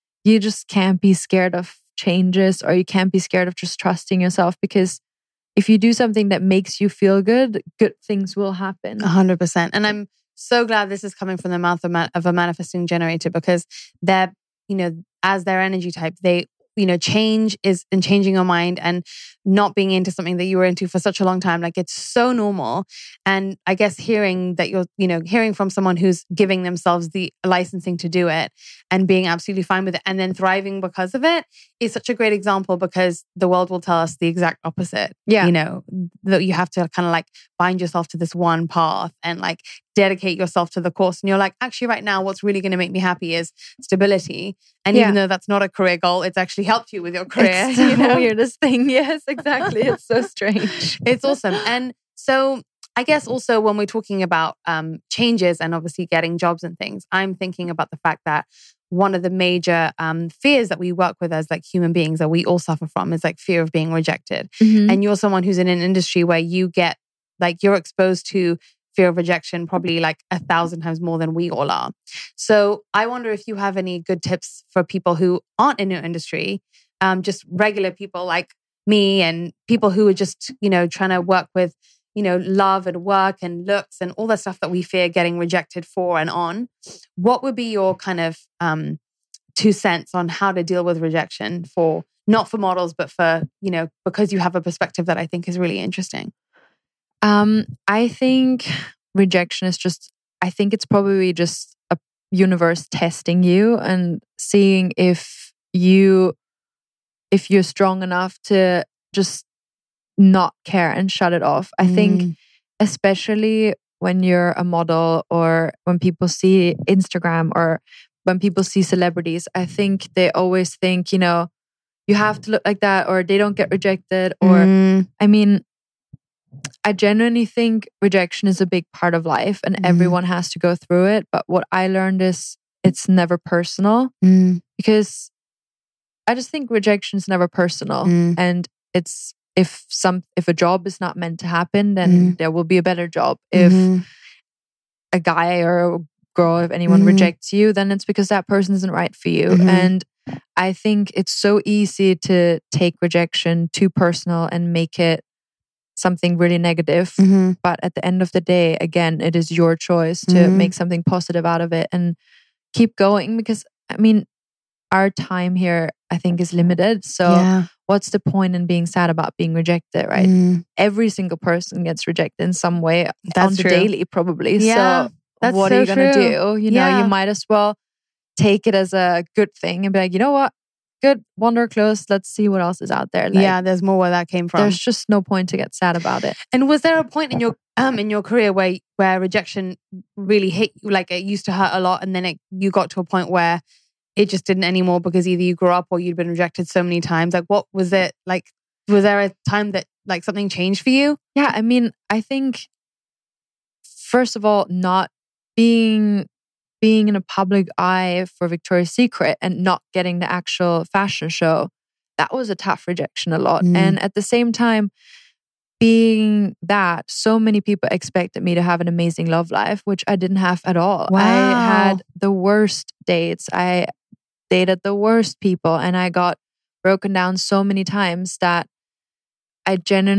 can't be scared of changes, or you can't be scared of just trusting yourself, because if you do something that makes you feel good, good things will happen. 100%. And I'm so glad this is coming from the mouth of a manifesting generator, because they're, as their energy type, they, change is in changing your mind and not being into something that you were into for such a long time. Like, it's so normal. And I guess hearing that hearing from someone who's giving themselves the licensing to do it and being absolutely fine with it and then thriving because of it is such a great example, because the world will tell us the exact opposite. Yeah. That you have to kind of like bind yourself to this one path and like dedicate yourself to the course. And you're like, actually right now, what's really going to make me happy is stability. And even though that's not a career goal, it's actually helped you with your career. It's the weirdest thing. Yes, exactly. It's so strange. It's awesome. And so I guess also when we're talking about changes and obviously getting jobs and things, I'm thinking about the fact that one of the major fears that we work with as like human beings that we all suffer from is like fear of being rejected. And you're someone who's in an industry where you get like, you're exposed to fear of rejection probably like 1,000 times more than we all are. So I wonder if you have any good tips for people who aren't in your industry, just regular people like me and people who are just, trying to work with, love and work and looks and all that stuff that we fear getting rejected for and on. What would be your kind of 2 cents on how to deal with rejection for, not for models, but for, because you have a perspective that I think is really interesting? I think rejection is it's probably just a universe testing you and seeing if you're strong enough to just not care and shut it off. I think especially when you're a model, or when people see Instagram, or when people see celebrities, I think they always think, you have to look like that, or they don't get rejected. Or I mean, I genuinely think rejection is a big part of life and everyone has to go through it. But what I learned is it's never personal, because I just think rejection is never personal. And it's, if a job is not meant to happen, then there will be a better job. If a guy or a girl, if anyone rejects you, then it's because that person isn't right for you. And I think it's so easy to take rejection too personal and make it something really negative. But at the end of the day, again, it is your choice to make something positive out of it and keep going. Because I mean, our time here, I think, is limited. So what's the point in being sad about being rejected, right? Every single person gets rejected in some way. That's on the daily, probably. So what are you going to do? You might as well take it as a good thing and be like, you know what? Good, one door closed. Let's see what else is out there. Like, there's more where that came from. There's just no point to get sad about it. And was there a point in your career where rejection really hit you? Like, it used to hurt a lot, and then you got to a point where it just didn't anymore because either you grew up or you'd been rejected so many times. Like, what was it like? Was there a time that like something changed for you? Yeah, I mean, I think first of all, not being in a public eye for Victoria's Secret and not getting the actual fashion show, that was a tough rejection a lot. And at the same time, being that, so many people expected me to have an amazing love life, which I didn't have at all. Wow. I had the worst dates. I dated the worst people, and I got broken down so many times that I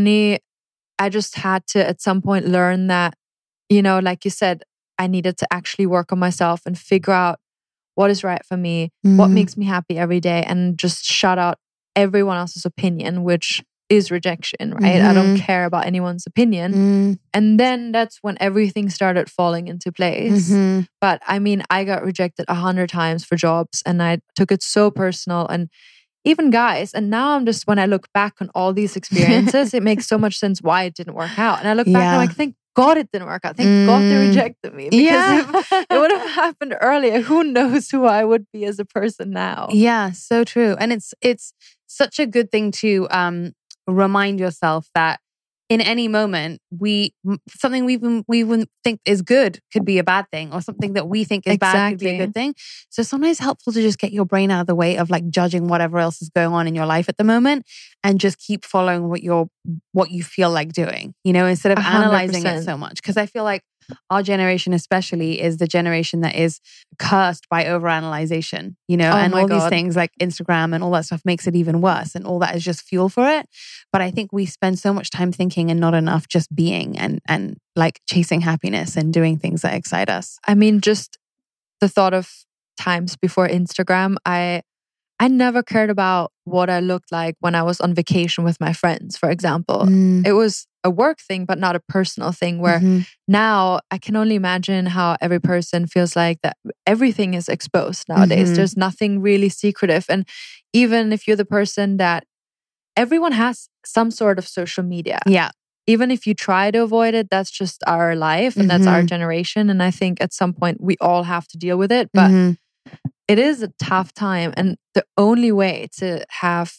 just had to at some point learn that, like you said, I needed to actually work on myself and figure out what is right for me, what makes me happy every day, and just shut out everyone else's opinion, which is rejection, right? I don't care about anyone's opinion. And then that's when everything started falling into place. But I mean, I got rejected 100 times for jobs, and I took it so personal, and even guys. And now I'm just, when I look back on all these experiences, it makes so much sense why it didn't work out. And I look back and I'm like, thank God it didn't work out. Thank God they rejected me. Because if it would have happened earlier, who knows who I would be as a person now. Yeah, so true. And it's such a good thing to remind yourself that in any moment, something we even think is good could be a bad thing, or something that we think is bad could be a good thing. So sometimes it's helpful to just get your brain out of the way of like judging whatever else is going on in your life at the moment, and just keep following what you feel like doing, you know, instead of 100%. Analyzing it so much. Because I feel like our generation especially is the generation that is cursed by overanalyzation, you know, and all these things like Instagram and all that stuff makes it even worse, and all that is just fuel for it. But I think we spend so much time thinking and not enough just being and like chasing happiness and doing things that excite us. I mean, just the thought of times before Instagram, I never cared about what I looked like when I was on vacation with my friends, for example. It was a work thing, but not a personal thing, where now I can only imagine how every person feels like that everything is exposed nowadays. There's nothing really secretive. And even if you're the person that everyone has some sort of social media. Yeah. Even if you try to avoid it, that's just our life and that's our generation. And I think at some point we all have to deal with it. But it is a tough time. And the only way to have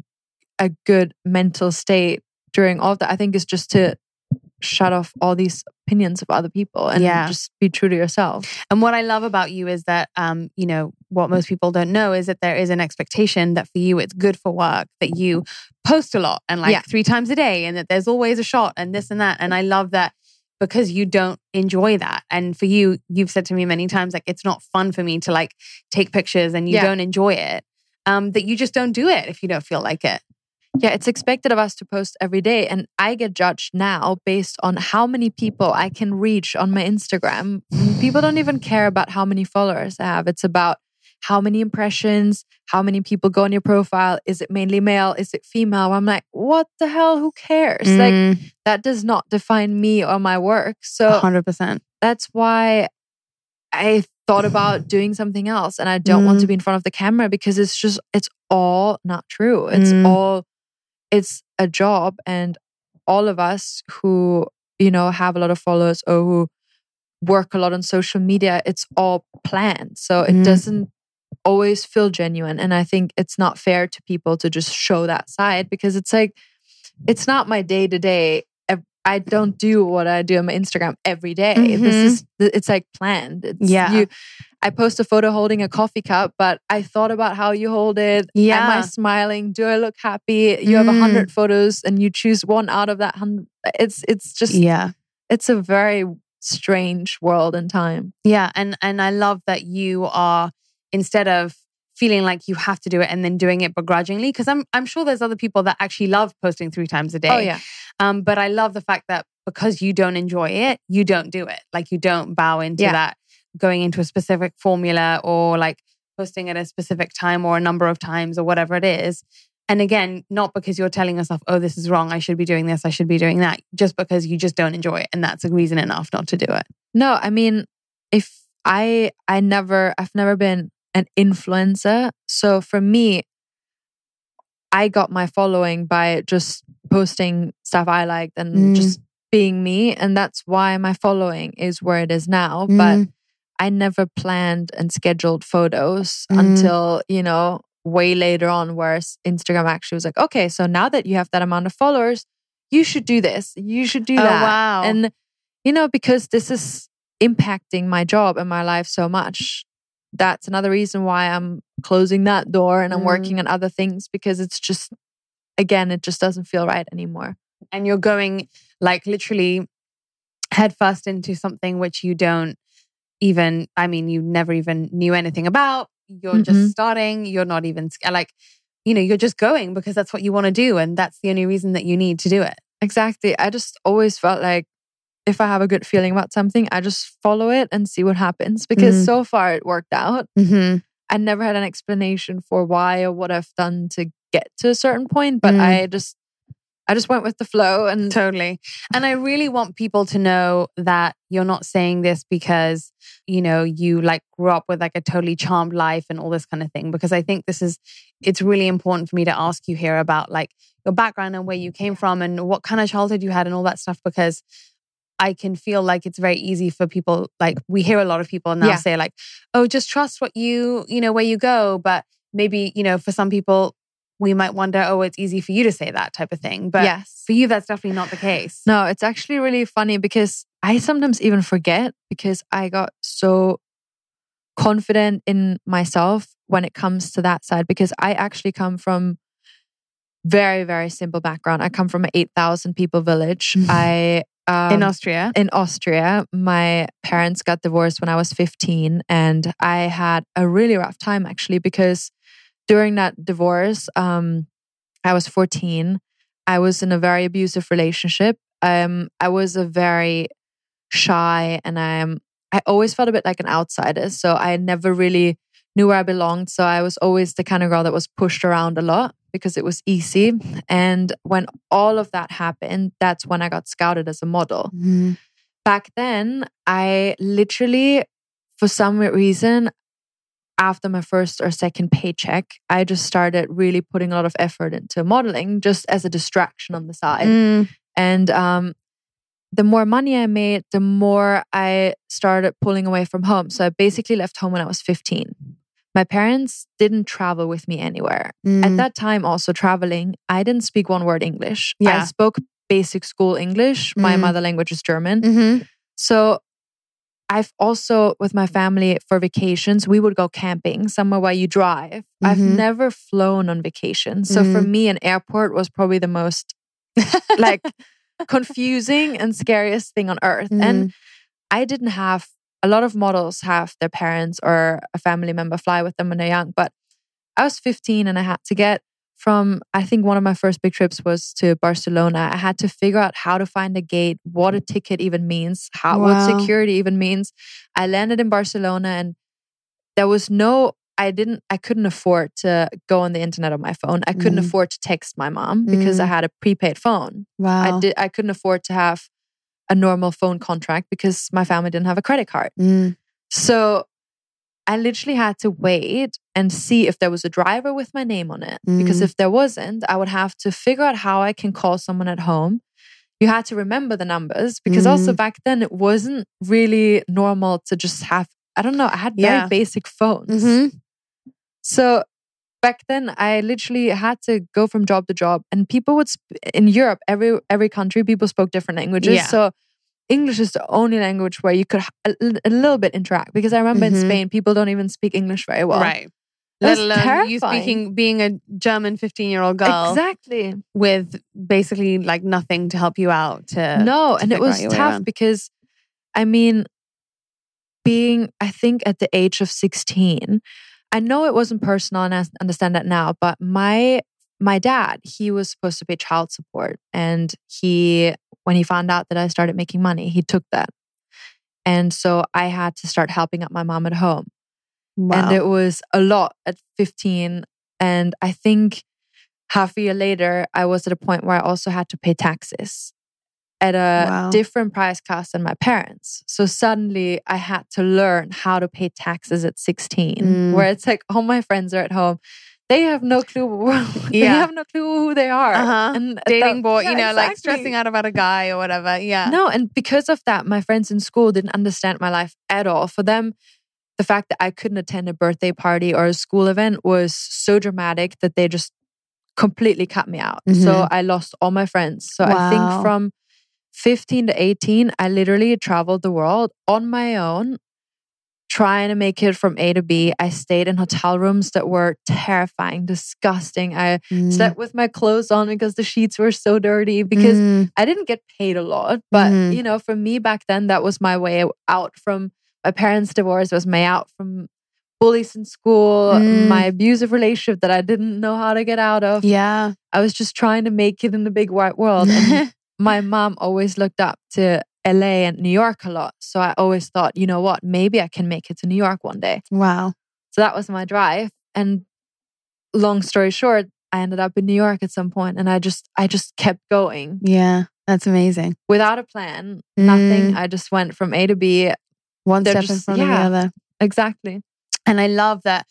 a good mental state during all of that, I think, is just to shut off all these opinions of other people and just be true to yourself. And what I love about you is that, you know, what most people don't know is that there is an expectation that for you, it's good for work, that you post a lot and like 3 times a day, and that there's always a shot and this and that. And I love that, because you don't enjoy that. And for you, you've said to me many times, like, it's not fun for me to like take pictures, and you don't enjoy it, that you just don't do it if you don't feel like it. Yeah, it's expected of us to post every day. And I get judged now based on how many people I can reach on my Instagram. People don't even care about how many followers I have. It's about how many impressions, how many people go on your profile. Is it mainly male? Is it female? I'm like, what the hell? Who cares? Like, that does not define me or my work. So 100%. That's why I thought about doing something else. And I don't want to be in front of the camera, because it's all not true. It's a job. And all of us who, you know, have a lot of followers or who work a lot on social media, it's all planned. So it doesn't always feel genuine. And I think it's not fair to people to just show that side, because it's like, it's not my day to day. I don't do what I do on my Instagram every day. It's like planned. I post a photo holding a coffee cup, but I thought about how you hold it. Yeah. Am I smiling? Do I look happy? You have 100 photos and you choose one out of that 100. It's just, it's a very strange world and time. Yeah. And I love that you are, instead of feeling like you have to do it and then doing it begrudgingly, because I'm sure there's other people that actually love posting 3 times a day. Oh yeah. But I love the fact that because you don't enjoy it, you don't do it. Like, you don't bow into that, going into a specific formula, or like posting at a specific time or a number of times or whatever it is. And again, not because you're telling yourself, oh, this is wrong, I should be doing this, I should be doing that, just because you just don't enjoy it. And that's a reason enough not to do it. No, I mean, if I've never been an influencer. So for me, I got my following by just posting stuff I liked and just being me. And that's why my following is where it is now. But I never planned and scheduled photos until, you know, way later on, whereas Instagram actually was like, okay, so now that you have that amount of followers, you should do this, you should do that. Wow. And, you know, because this is impacting my job and my life so much, that's another reason why I'm closing that door and I'm working on other things, because it's just, again, it just doesn't feel right anymore. And you're going like literally headfirst into something which you don't even, I mean, you never even knew anything about. You're just starting. You're not even like, you know, you're just going because that's what you want to do. And that's the only reason that you need to do it. Exactly. I just always felt like if I have a good feeling about something, I just follow it and see what happens, because so far it worked out. I never had an explanation for why or what I've done to get to a certain point, but I just I just went with the flow. And totally. And I really want people to know that you're not saying this because, you know, you like grew up with like a totally charmed life and all this kind of thing. Because I think it's really important for me to ask you here about like your background and where you came from and what kind of childhood you had and all that stuff, because I can feel like it's very easy for people, like we hear a lot of people now say like, oh, just trust what you know, where you go. But maybe, you know, for some people, we might wonder, oh, it's easy for you to say that type of thing. But for you, that's definitely not the case. No, it's actually really funny because I sometimes even forget because I got so confident in myself when it comes to that side, because I actually come from very, very simple background. I come from an 8,000 people village. In Austria? In Austria. My parents got divorced when I was 15 and I had a really rough time actually because during that divorce, I was 14. I was in a very abusive relationship. I was a very shy and I always felt a bit like an outsider. So I never really knew where I belonged. So I was always the kind of girl that was pushed around a lot because it was easy. And when all of that happened, that's when I got scouted as a model. Mm-hmm. Back then, I literally, for some reason, after my first or second paycheck, I just started really putting a lot of effort into modeling just as a distraction on the side. And the more money I made, the more I started pulling away from home. So I basically left home when I was 15. My parents didn't travel with me anywhere. At that time, also traveling, I didn't speak one word English. I spoke basic school English. My mother language is German. So I've also, with my family for vacations, we would go camping somewhere where you drive. I've never flown on vacation. So for me, an airport was probably the most like confusing and scariest thing on earth. And I didn't have, a lot of models have their parents or a family member fly with them when they're young. But I was 15 and I had to get from, I think one of my first big trips was to Barcelona. I had to figure out how to find a gate, what a ticket even means, what security even means. I landed in Barcelona and there was I couldn't afford to go on the internet on my phone. I couldn't afford to text my mom because I had a prepaid phone. Wow. I couldn't afford to have a normal phone contract because my family didn't have a credit card. So I literally had to wait and see if there was a driver with my name on it. Because if there wasn't, I would have to figure out how I can call someone at home. You had to remember the numbers because also back then it wasn't really normal to just have, I don't know, I had very basic phones. So back then I literally had to go from job to job, and people would, in Europe, every country, people spoke different languages. So English is the only language where you could a little bit interact, because I remember in Spain, people don't even speak English very well. Right. Let alone you being a German 15-year-old girl. Exactly. With basically like nothing to help you out. And it was tough because, I mean, I think at the age of 16, I know it wasn't personal and I understand that now, but my dad, he was supposed to pay child support, and when he found out that I started making money, he took that. And so I had to start helping out my mom at home. Wow. And it was a lot at 15. And I think half a year later, I was at a point where I also had to pay taxes at a different price class than my parents. So suddenly I had to learn how to pay taxes at 16, where it's like all my friends are at home. They have no clue. They have no clue who they are. And dating boy, like stressing out about a guy or whatever. Yeah. No, and because of that, my friends in school didn't understand my life at all. For them, the fact that I couldn't attend a birthday party or a school event was so dramatic that they just completely cut me out. So I lost all my friends. So I think from 15 to 18, I literally traveled the world on my own, trying to make it from A to B. I stayed in hotel rooms that were terrifying, disgusting. I slept with my clothes on because the sheets were so dirty, because I didn't get paid a lot. But, for me back then, that was my way out from my parents' divorce, was my out from bullies in school, my abusive relationship that I didn't know how to get out of. Yeah. I was just trying to make it in the big wide world. And my mom always looked up to LA and New York a lot. So I always thought, you know what, maybe I can make it to New York one day. Wow. So that was my drive. And long story short, I ended up in New York at some point, and I just kept going. Yeah, that's amazing. Without a plan, nothing. I just went from A to B. One step in front of the other. Exactly. And I love that,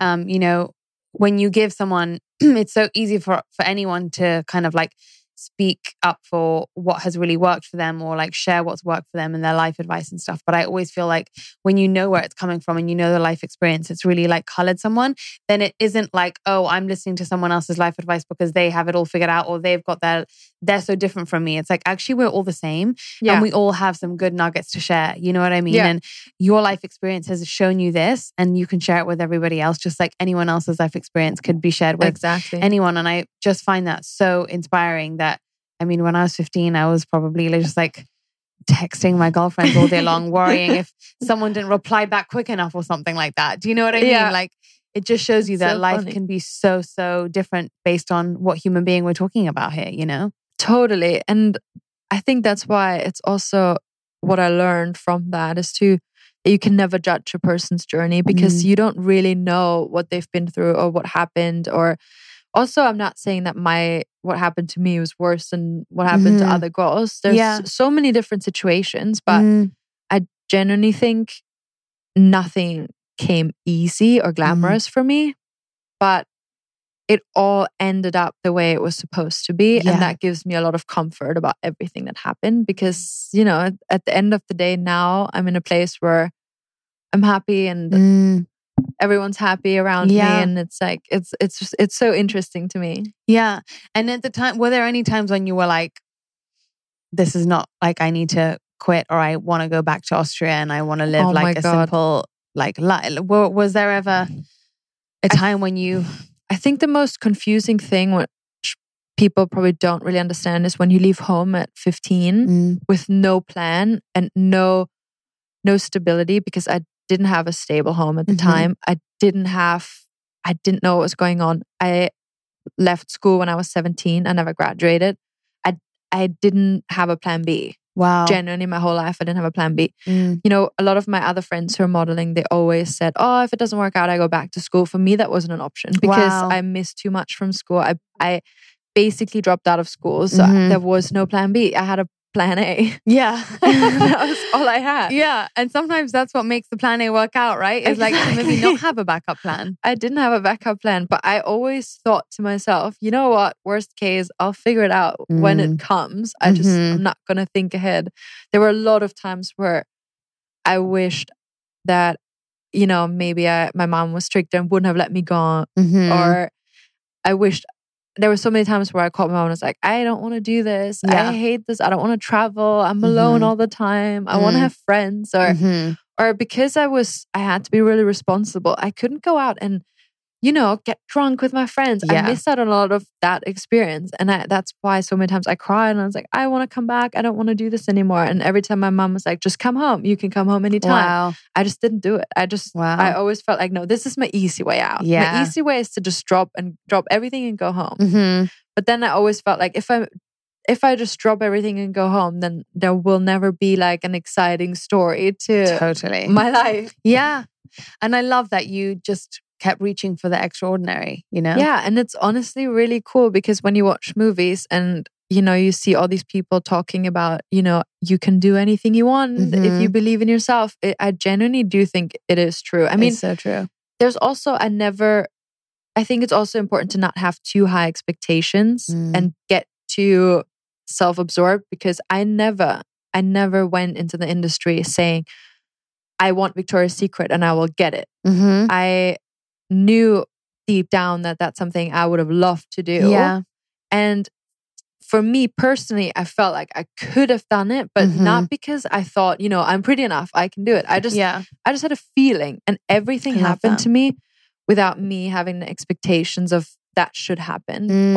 when you give someone, it's so easy for anyone to kind of like speak up for what has really worked for them, or like share what's worked for them and their life advice and stuff. But I always feel like when you know where it's coming from and you know the life experience, it's really like colored someone, then it isn't like, oh, I'm listening to someone else's life advice because they have it all figured out, or they've got they're so different from me. It's like, actually, we're all the same. And we all have some good nuggets to share. You know what I mean? Yeah. And your life experience has shown you this, and you can share it with everybody else, just like anyone else's life experience could be shared with anyone. And I just find that so inspiring that, I mean, when I was 15, I was probably just like texting my girlfriends all day long, worrying if someone didn't reply back quick enough or something like that. Do you know what I mean? Like, it just shows you that so life funny. can be so, so different based on what human being we're talking about here, you know? Totally. And I think that's why it's also what I learned from that is you can never judge a person's journey, because you don't really know what they've been through or what happened. Or also, I'm not saying that what happened to me was worse than what happened to other girls. There's so many different situations, but I genuinely think nothing came easy or glamorous for me, but it all ended up the way it was supposed to be. And that gives me a lot of comfort about everything that happened, because, you know, at the end of the day, now I'm in a place where I'm happy and everyone's happy around me. And it's like, it's so interesting to me. Yeah. And at the time, were there any times when you were like, this is not like, I need to quit, or I want to go back to Austria and I want to live like a simple like life? Was there ever a time when you... I think the most confusing thing, which people probably don't really understand, is when you leave home at 15 with no plan and no stability, because I didn't have a stable home at the time. I didn't know what was going on. I left school when I was 17. I never graduated. I didn't have a plan B. Wow. Genuinely, my whole life, I didn't have a plan B. You know, a lot of my other friends who are modeling, they always said, oh, if it doesn't work out, I go back to school. For me, that wasn't an option, because I missed too much from school. I basically dropped out of school. So there was no plan B. I had a plan A. Yeah. That was all I had. Yeah. And sometimes that's what makes the plan A work out, right? It's like to maybe not have a backup plan. I didn't have a backup plan, but I always thought to myself, you know what? Worst case, I'll figure it out when it comes. I'm not going to think ahead. There were a lot of times where I wished that, you know, maybe my mom was stricter and wouldn't have let me go. Or I wished... There were so many times where I called my mom and was like, I don't want to do this. I hate this. I don't want to travel. I'm alone all the time. I want to have friends. Or because I had to be really responsible, I couldn't go out and, you know, get drunk with my friends. I missed out on a lot of that experience. And that's why so many times I cried and I was like, I want to come back. I don't want to do this anymore. And every time my mom was like, just come home. You can come home anytime. Wow. I just didn't do it. I always felt like, no, this is my easy way out. Yeah. My easy way is to just drop everything and go home. But then I always felt like if I just drop everything and go home, then there will never be like an exciting story to my life. Yeah. And I love that you just kept reaching for the extraordinary, you know? Yeah. And it's honestly really cool, because when you watch movies and, you know, you see all these people talking about, you know, you can do anything you want if you believe in yourself. I genuinely do think it is true. I mean, it's so true. There's also, I think it's also important to not have too high expectations and get too self-absorbed, because I never went into the industry saying, I want Victoria's Secret and I will get it. I knew deep down that that's something I would have loved to do. Yeah. And for me personally, I felt like I could have done it, but not because I thought, you know, I'm pretty enough, I can do it. I just had a feeling, and everything happened to me without me having the expectations of that should happen.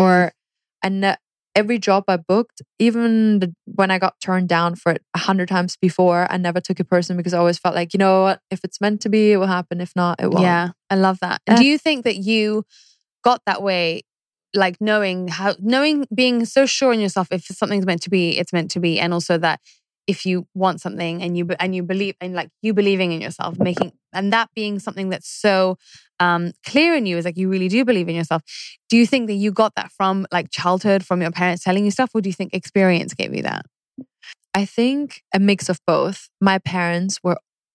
Every job I booked, even when I got turned down for it 100 times before, I never took it personally, because I always felt like, you know what, if it's meant to be, it will happen. If not, it won't. Yeah, I love that. And do you think that you got that way, like knowing, being so sure in yourself, if something's meant to be, it's meant to be, and also that if you want something and you believe, and like you believing in yourself, and that being something that's so clear in you, is like you really do believe in yourself. Do you think that you got that from like childhood, from your parents telling you stuff, or do you think experience gave you that? I think a mix of both. My parents were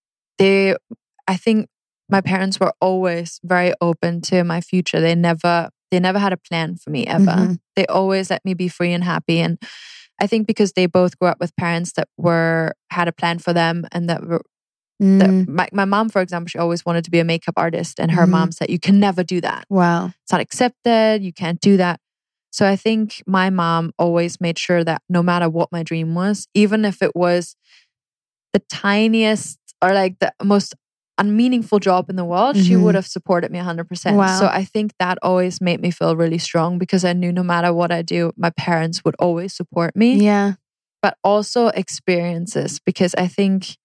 always very open to my future. They never had a plan for me ever. Mm-hmm. They always let me be free and happy. And I think because they both grew up with parents that had a plan for them, and that my mom, for example, she always wanted to be a makeup artist, and her mom said, "You can never do that. Wow, it's not accepted. You can't do that." So I think my mom always made sure that no matter what my dream was, even if it was the tiniest or like the most unmeaningful job in the world, she would have supported me 100%. Wow. So I think that always made me feel really strong, because I knew no matter what I do, my parents would always support me. Yeah. But also experiences, because I think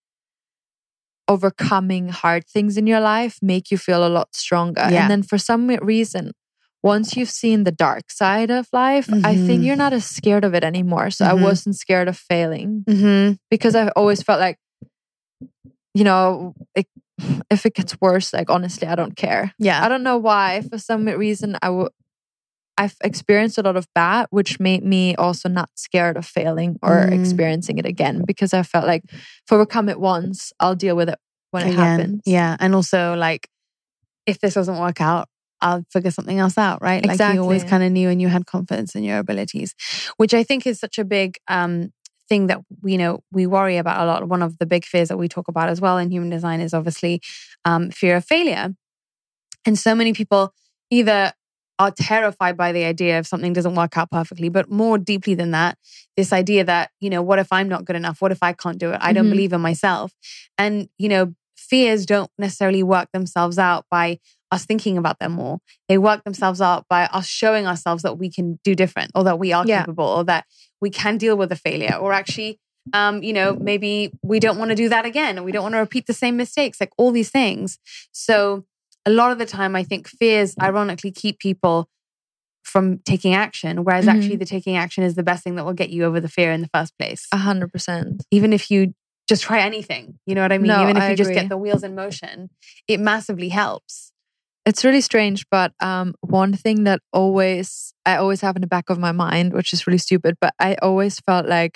overcoming hard things in your life make you feel a lot stronger. Yeah. And then for some reason, once you've seen the dark side of life, I think you're not as scared of it anymore. So I wasn't scared of failing, because I always felt like, you know, if it gets worse, like honestly, I don't care. Yeah. I don't know why. For some reason, I've experienced a lot of bad, which made me also not scared of failing or experiencing it again, because I felt like if I overcome it once, I'll deal with it when it happens. Yeah. And also like, if this doesn't work out, I'll figure something else out, right? Exactly. Like you always kind of knew, and you had confidence in your abilities, which I think is such a big thing that we worry about a lot. One of the big fears that we talk about as well in human design is obviously fear of failure. And so many people either are terrified by the idea of something doesn't work out perfectly, but more deeply than that, this idea that, what if I'm not good enough? What if I can't do it? I don't believe in myself. And, fears don't necessarily work themselves out by us thinking about them more. They work themselves out by us showing ourselves that we can do different, or that we are capable, or that we can deal with a failure, or actually, maybe we don't want to do that again, and we don't want to repeat the same mistakes, like all these things. So a lot of the time, I think fears ironically keep people from taking action, whereas actually the taking action is the best thing that will get you over the fear in the first place. 100%. Even if you just try anything, you know what I mean? No, Even if I you just agree. get the wheels in motion, it massively helps. It's really strange, but one thing that I always have in the back of my mind, which is really stupid, but I always felt like,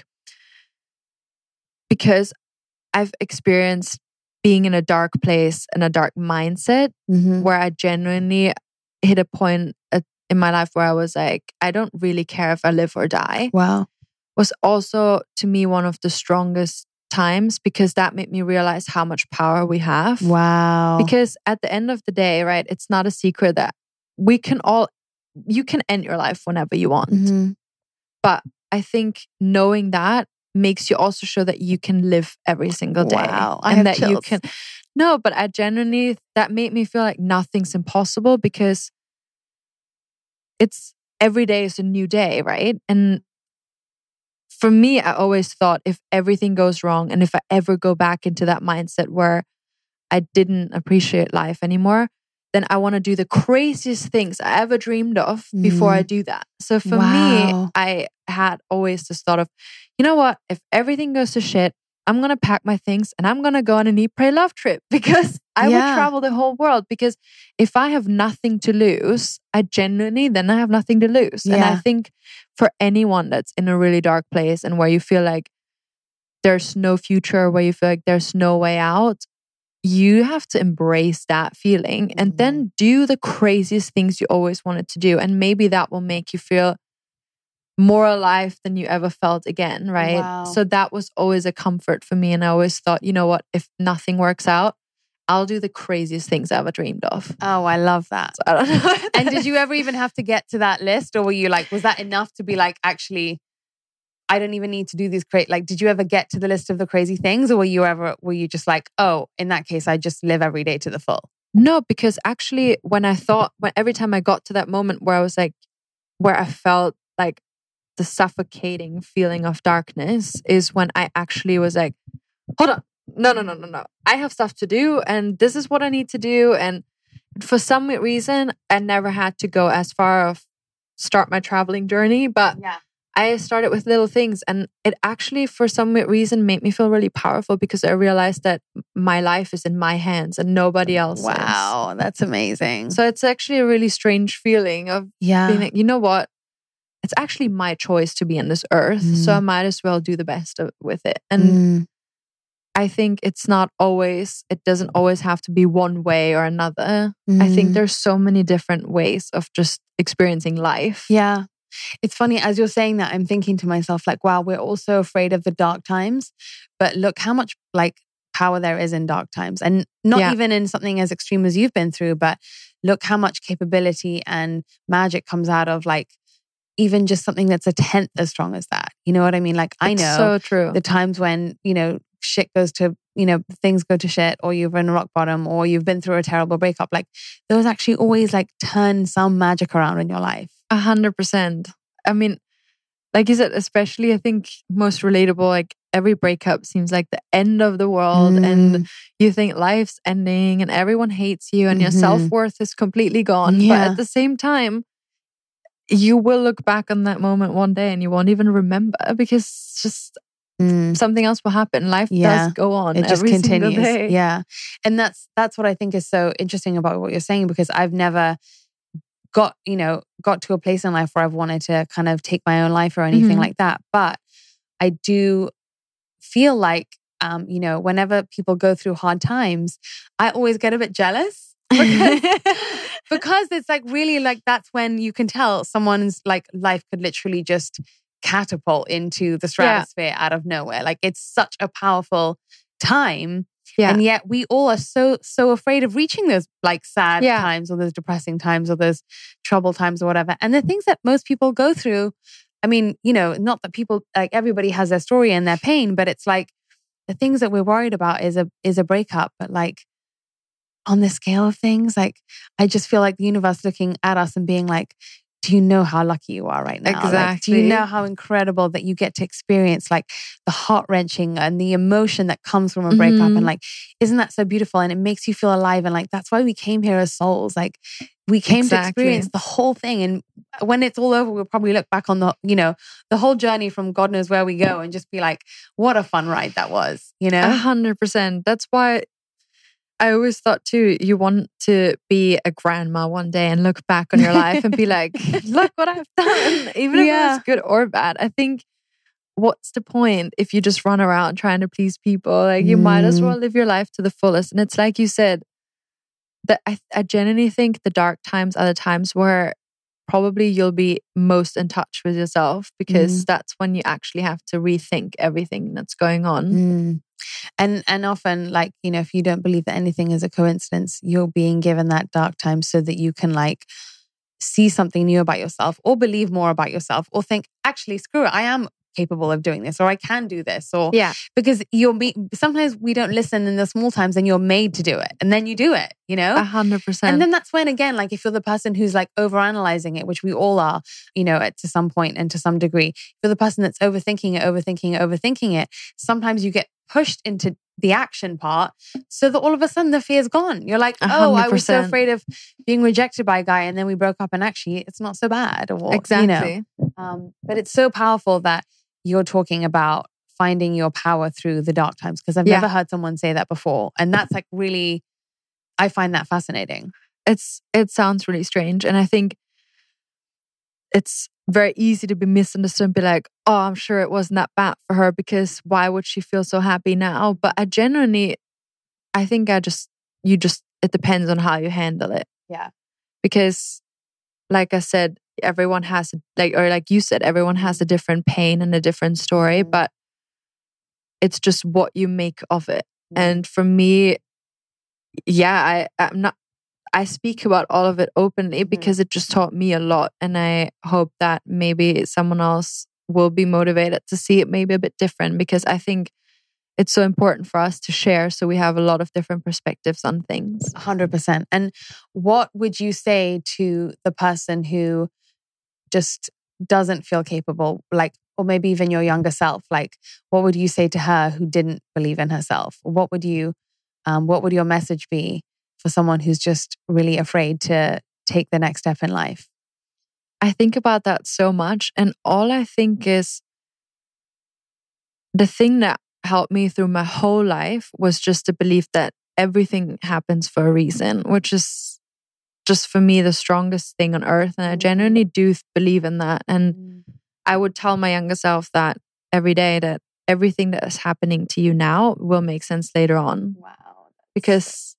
because I've experienced being in a dark place and a dark mindset, where I genuinely hit a point in my life where I was like, I don't really care if I live or die. Wow. Was also to me one of the strongest times, because that made me realize how much power we have. Wow. Because at the end of the day, right, it's not a secret that you can end your life whenever you want. But I think knowing that makes you also show that you can live every single day. Wow. And that you can. No, but I genuinely, that made me feel like nothing's impossible, because it's every day is a new day, right? And for me, I always thought if everything goes wrong, and if I ever go back into that mindset where I didn't appreciate life anymore, then I want to do the craziest things I ever dreamed of before I do that. So for me, I had always this thought of, you know what? If everything goes to shit, I'm going to pack my things and I'm going to go on an Eat, Pray, Love trip, because I would travel the whole world. Because if I have nothing to lose, then I have nothing to lose. And I think for anyone that's in a really dark place and where you feel like there's no future, where you feel like there's no way out, you have to embrace that feeling and then do the craziest things you always wanted to do. And maybe that will make you feel more alive than you ever felt again, right? Wow. So that was always a comfort for me. And I always thought, you know what, if nothing works out, I'll do the craziest things I ever dreamed of. Oh, I love that. So I don't know. And did you ever even have to get to that list, or were you like, was that enough to be like, actually, I don't even need to do these like, did you ever get to the list of the crazy things, or were you just like, oh, in that case, I just live every day to the full? No, because actually every time I got to that moment where I was like, where I felt like the suffocating feeling of darkness, is when I actually was like, hold on, no. I have stuff to do, and this is what I need to do. And for some reason, I never had to go as far of start my traveling journey, but I started with little things, and it actually, for some reason, made me feel really powerful because I realized that my life is in my hands and nobody else's. Wow, that's amazing. So it's actually a really strange feeling of being like, you know what? It's actually my choice to be on this earth, so I might as well do the best with it. And I think it doesn't always have to be one way or another. I think there's so many different ways of just experiencing life. Yeah. It's funny, as you're saying that, I'm thinking to myself, like, wow, we're all so afraid of the dark times, but look how much like power there is in dark times. And not even in something as extreme as you've been through, but look how much capability and magic comes out of like even just something that's a tenth as strong as that. You know what I mean? Like, I know so true. The times when, shit goes to, things go to shit, or you've been rock bottom, or you've been through a terrible breakup. Like, those actually always like turn some magic around in your life. 100%. I mean, like you said, especially I think most relatable, like every breakup seems like the end of the world and you think life's ending and everyone hates you and your self-worth is completely gone. Yeah. But at the same time, you will look back on that moment one day and you won't even remember because just something else will happen. Life does go on. It just every continues. Single day. Yeah. And that's what I think is so interesting about what you're saying, because I've never got to a place in life where I've wanted to kind of take my own life or anything like that. But I do feel like, whenever people go through hard times, I always get a bit jealous because it's like really like that's when you can tell someone's like life could literally just catapult into the stratosphere out of nowhere. Like, it's such a powerful time. Yeah. And yet we all are so afraid of reaching those like sad times or those depressing times or those troubled times or whatever. And the things that most people go through, I mean, not that people, like everybody has their story and their pain, but it's like the things that we're worried about is a breakup. But like on the scale of things, like I just feel like the universe looking at us and being like, do you know how lucky you are right now? Exactly. Like, do you know how incredible that you get to experience like the heart-wrenching and the emotion that comes from a breakup? And like, isn't that so beautiful? And it makes you feel alive. And like, that's why we came here as souls. Like, we came to experience the whole thing. And when it's all over, we'll probably look back on the whole journey from God knows where we go and just be like, what a fun ride that was, 100%. That's why I always thought too, you want to be a grandma one day and look back on your life and be like, look what I've done. Even if it's good or bad. I think what's the point if you just run around trying to please people? Like, you might as well live your life to the fullest. And it's like you said, that I genuinely think the dark times are the times where probably you'll be most in touch with yourself, because that's when you actually have to rethink everything that's going on. And often, like, if you don't believe that anything is a coincidence, you're being given that dark time so that you can like see something new about yourself, or believe more about yourself, or think, actually, screw it, I am capable of doing this, or I can do this, or because sometimes we don't listen in the small times and you're made to do it, and then you do it, 100%. And then that's when, again, like if you're the person who's like overanalyzing it, which we all are, to some point and to some degree, if you're the person that's overthinking it, sometimes you get pushed into the action part, so that all of a sudden the fear's gone. You're like, 100%. I was so afraid of being rejected by a guy, and then we broke up, and actually it's not so bad. Or, exactly. But it's so powerful that you're talking about finding your power through the dark times, because I've never heard someone say that before. And that's like really, I find that fascinating. It sounds really strange. And I think it's very easy to be misunderstood and be like, oh, I'm sure it wasn't that bad for her, because why would she feel so happy now? But I think it depends on how you handle it. Yeah. Because like I said, everyone has like you said, everyone has a different pain and a different story, but it's just what you make of it. And for me, I speak about all of it openly because it just taught me a lot, and I hope that maybe someone else will be motivated to see it maybe a bit different, because I think it's so important for us to share, so we have a lot of different perspectives on things. 100%. And what would you say to the person who just doesn't feel capable, like, or maybe even your younger self? Like, what would you say to her who didn't believe in herself? What would your message be for someone who's just really afraid to take the next step in life? I think about that so much. And all I think is the thing that helped me through my whole life was just the belief that everything happens for a reason, which is just for me the strongest thing on earth. And I genuinely do believe in that. And I would tell my younger self that every day, that everything that is happening to you now will make sense later on. Wow. Because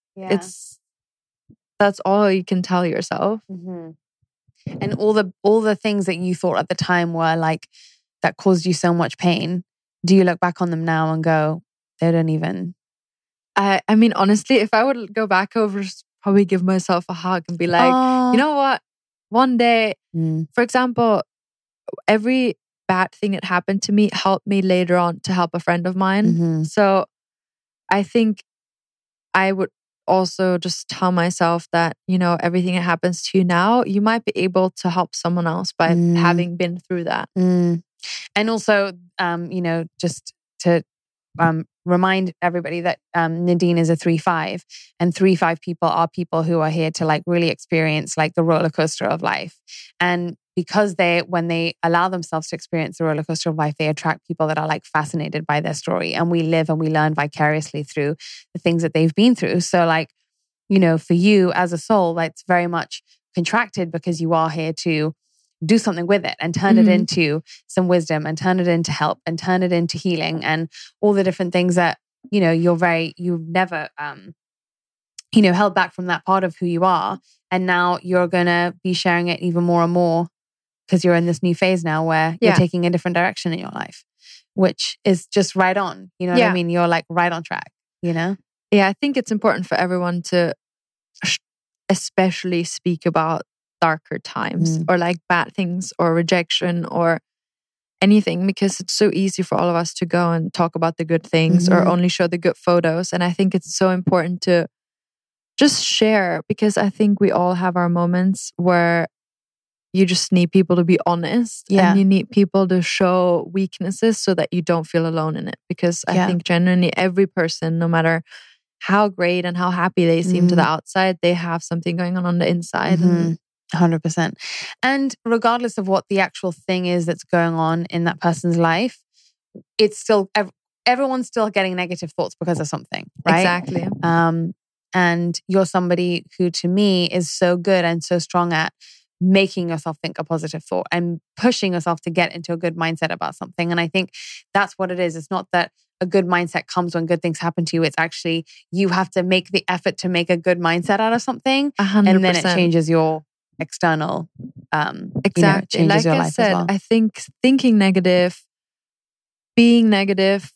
that's all you can tell yourself. And all the things that you thought at the time were like, that caused you so much pain, do you look back on them now and go, they don't even... I mean, honestly, if I would go back over, probably give myself a hug and be like, you know what? One day, for example, every bad thing that happened to me helped me later on to help a friend of mine. So I think I would also just tell myself that, you know, everything that happens to you now, you might be able to help someone else by having been through that. And also, you know, just to remind everybody that Nadine is a 3-5, and 3-5 people are people who are here to like really experience like the roller coaster of life. And because when they allow themselves to experience the roller coaster of life, they attract people that are like fascinated by their story, and we live and we learn vicariously through the things that they've been through. So like, you know, for you as a soul, that's very much contracted because you are here to do something with it and turn it into some wisdom and turn it into help and turn it into healing and all the different things that, you know, you've never, you know, held back from that part of who you are. And now you're going to be sharing it even more and more because you're in this new phase now where you're taking a different direction in your life, which is just right on. You know what I mean? You're like right on track, you know? Yeah, I think it's important for everyone to especially speak about darker times or like bad things or rejection or anything, because it's so easy for all of us to go and talk about the good things or only show the good photos. And I think it's so important to just share, because I think we all have our moments where you just need people to be honest and you need people to show weaknesses so that you don't feel alone in it. Because I think genuinely every person, no matter how great and how happy they seem to the outside, they have something going on the inside. 100%. And regardless of what the actual thing is that's going on in that person's life, it's still, everyone's still getting negative thoughts because of something, right? Exactly. And you're somebody who, to me, is so good and so strong at making yourself think a positive thought and pushing yourself to get into a good mindset about something. And I think that's what it is. It's not that a good mindset comes when good things happen to you. It's actually, you have to make the effort to make a good mindset out of something. 100%. And then it changes your external, exactly. You know, changes like your I life said, as well. I think thinking negative, being negative,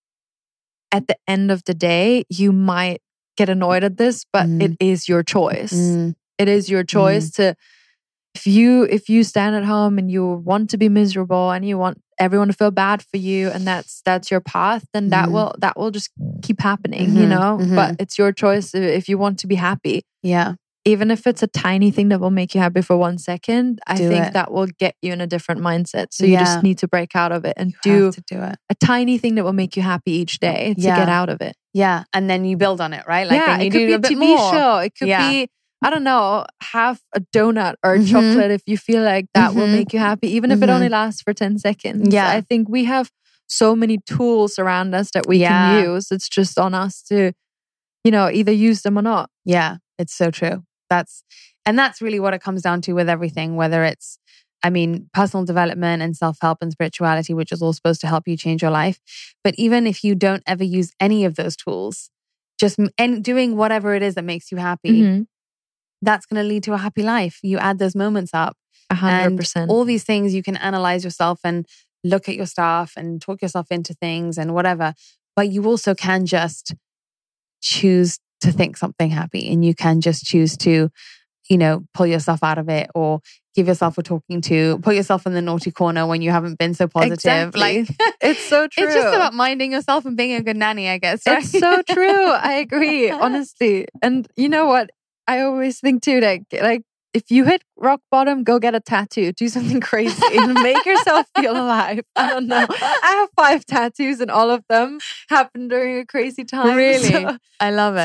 at the end of the day, you might get annoyed at this, but it is your choice. It is your choice to, if you stand at home and you want to be miserable and you want everyone to feel bad for you, and that's your path, then that will just keep happening, you know. But it's your choice if you want to be happy. Yeah. Even if it's a tiny thing that will make you happy for 1 second, I think that will get you in a different mindset. So you just need to break out of it and do it. a tiny thing that will make you happy each day to get out of it. Yeah. And then you build on it, right? Like then you it could do be a a bit TV more. show. It could be, I don't know, have a donut or a chocolate if you feel like that will make you happy, even if it only lasts for 10 seconds. Yeah. I think we have so many tools around us that we can use. It's just on us to, you know, either use them or not. Yeah, it's so true. That's really what it comes down to with everything, whether it's, I mean, personal development and self-help and spirituality, which is all supposed to help you change your life. But even if you don't ever use any of those tools, just doing whatever it is that makes you happy, that's going to lead to a happy life. You add those moments up. 100%. And all these things, you can analyze yourself and look at your stuff and talk yourself into things and whatever. But you also can just choose to think something happy, and you can just choose to, you know, pull yourself out of it or give yourself a talking to, put yourself in the naughty corner when you haven't been so positive. Exactly. Like, it's so true. It's just about minding yourself and being a good nanny, I guess. Right? It's so true. I agree, honestly. And you know what? I always think too, like if you hit rock bottom, go get a tattoo, do something crazy and make yourself feel alive. I don't know. I have 5 tattoos and all of them happened during a crazy time. Really? So I love it. It's like,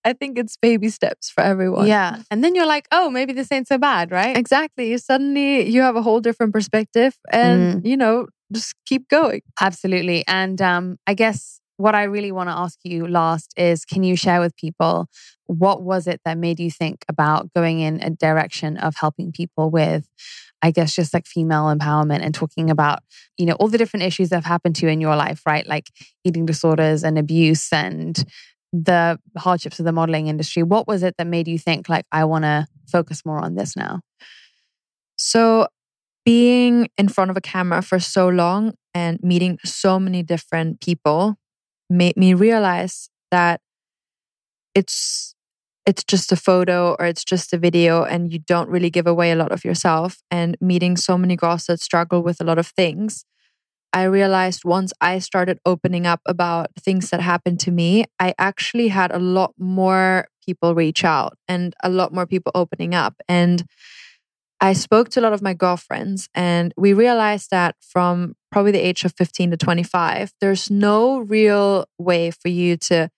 I think it's baby steps for everyone. Yeah. And then you're like, oh, maybe this ain't so bad, right? Exactly. Suddenly you have a whole different perspective and, just keep going. Absolutely. And I guess what I really want to ask you last is, can you share with people what was it that made you think about going in a direction of helping people with, I guess, just like female empowerment and talking about, all the different issues that have happened to you in your life, right? Like eating disorders and abuse and the hardships of the modeling industry. What was it that made you think like, I want to focus more on this now? So being in front of a camera for so long and meeting so many different people made me realize that it's just a photo or it's just a video and you don't really give away a lot of yourself. And meeting so many girls that struggle with a lot of things, I realized once I started opening up about things that happened to me, I actually had a lot more people reach out and a lot more people opening up. And I spoke to a lot of my girlfriends and we realized that from probably the age of 15 to 25, there's no real way for you to,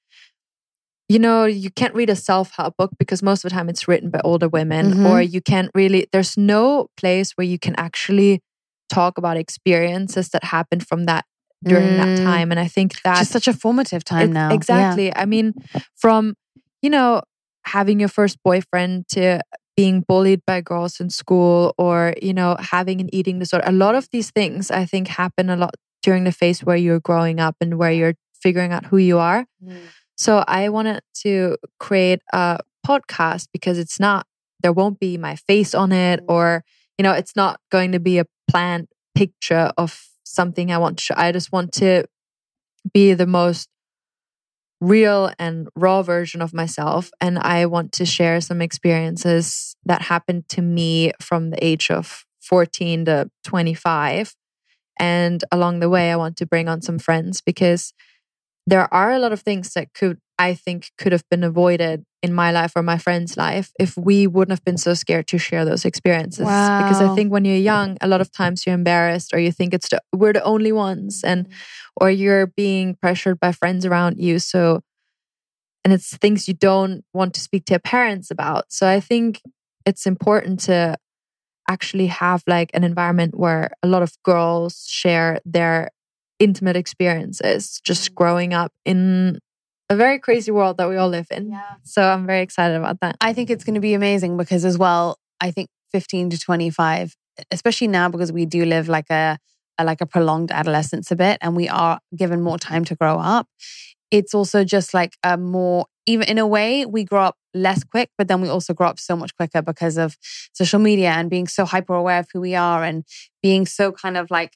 you can't read a self-help book because most of the time it's written by older women, or you can't really, there's no place where you can actually talk about experiences that happened from that during that time. And I think that's just such a formative time now. Exactly. Yeah. I mean, from, having your first boyfriend to being bullied by girls in school or, having an eating disorder. A lot of these things I think happen a lot during the phase where you're growing up and where you're figuring out who you are. So I wanted to create a podcast because there won't be my face on it or, it's not going to be a planned picture of something I want to show. I just want to be the most real and raw version of myself. And I want to share some experiences that happened to me from the age of 14 to 25. And along the way, I want to bring on some friends because there are a lot of things that I think could have been avoided in my life or my friend's life if we wouldn't have been so scared to share those experiences. Wow. Because I think when you're young, a lot of times you're embarrassed or you think we're the only ones or you're being pressured by friends around you. And it's things you don't want to speak to your parents about. So I think it's important to actually have like an environment where a lot of girls share their intimate experiences just growing up in a very crazy world that we all live in. Yeah. So I'm very excited about that. I think it's going to be amazing because as well, I think 15 to 25, especially now because we do live like a prolonged adolescence a bit and we are given more time to grow up. It's also just like a more, even in a way, we grow up less quick, but then we also grow up so much quicker because of social media and being so hyper aware of who we are and being so kind of like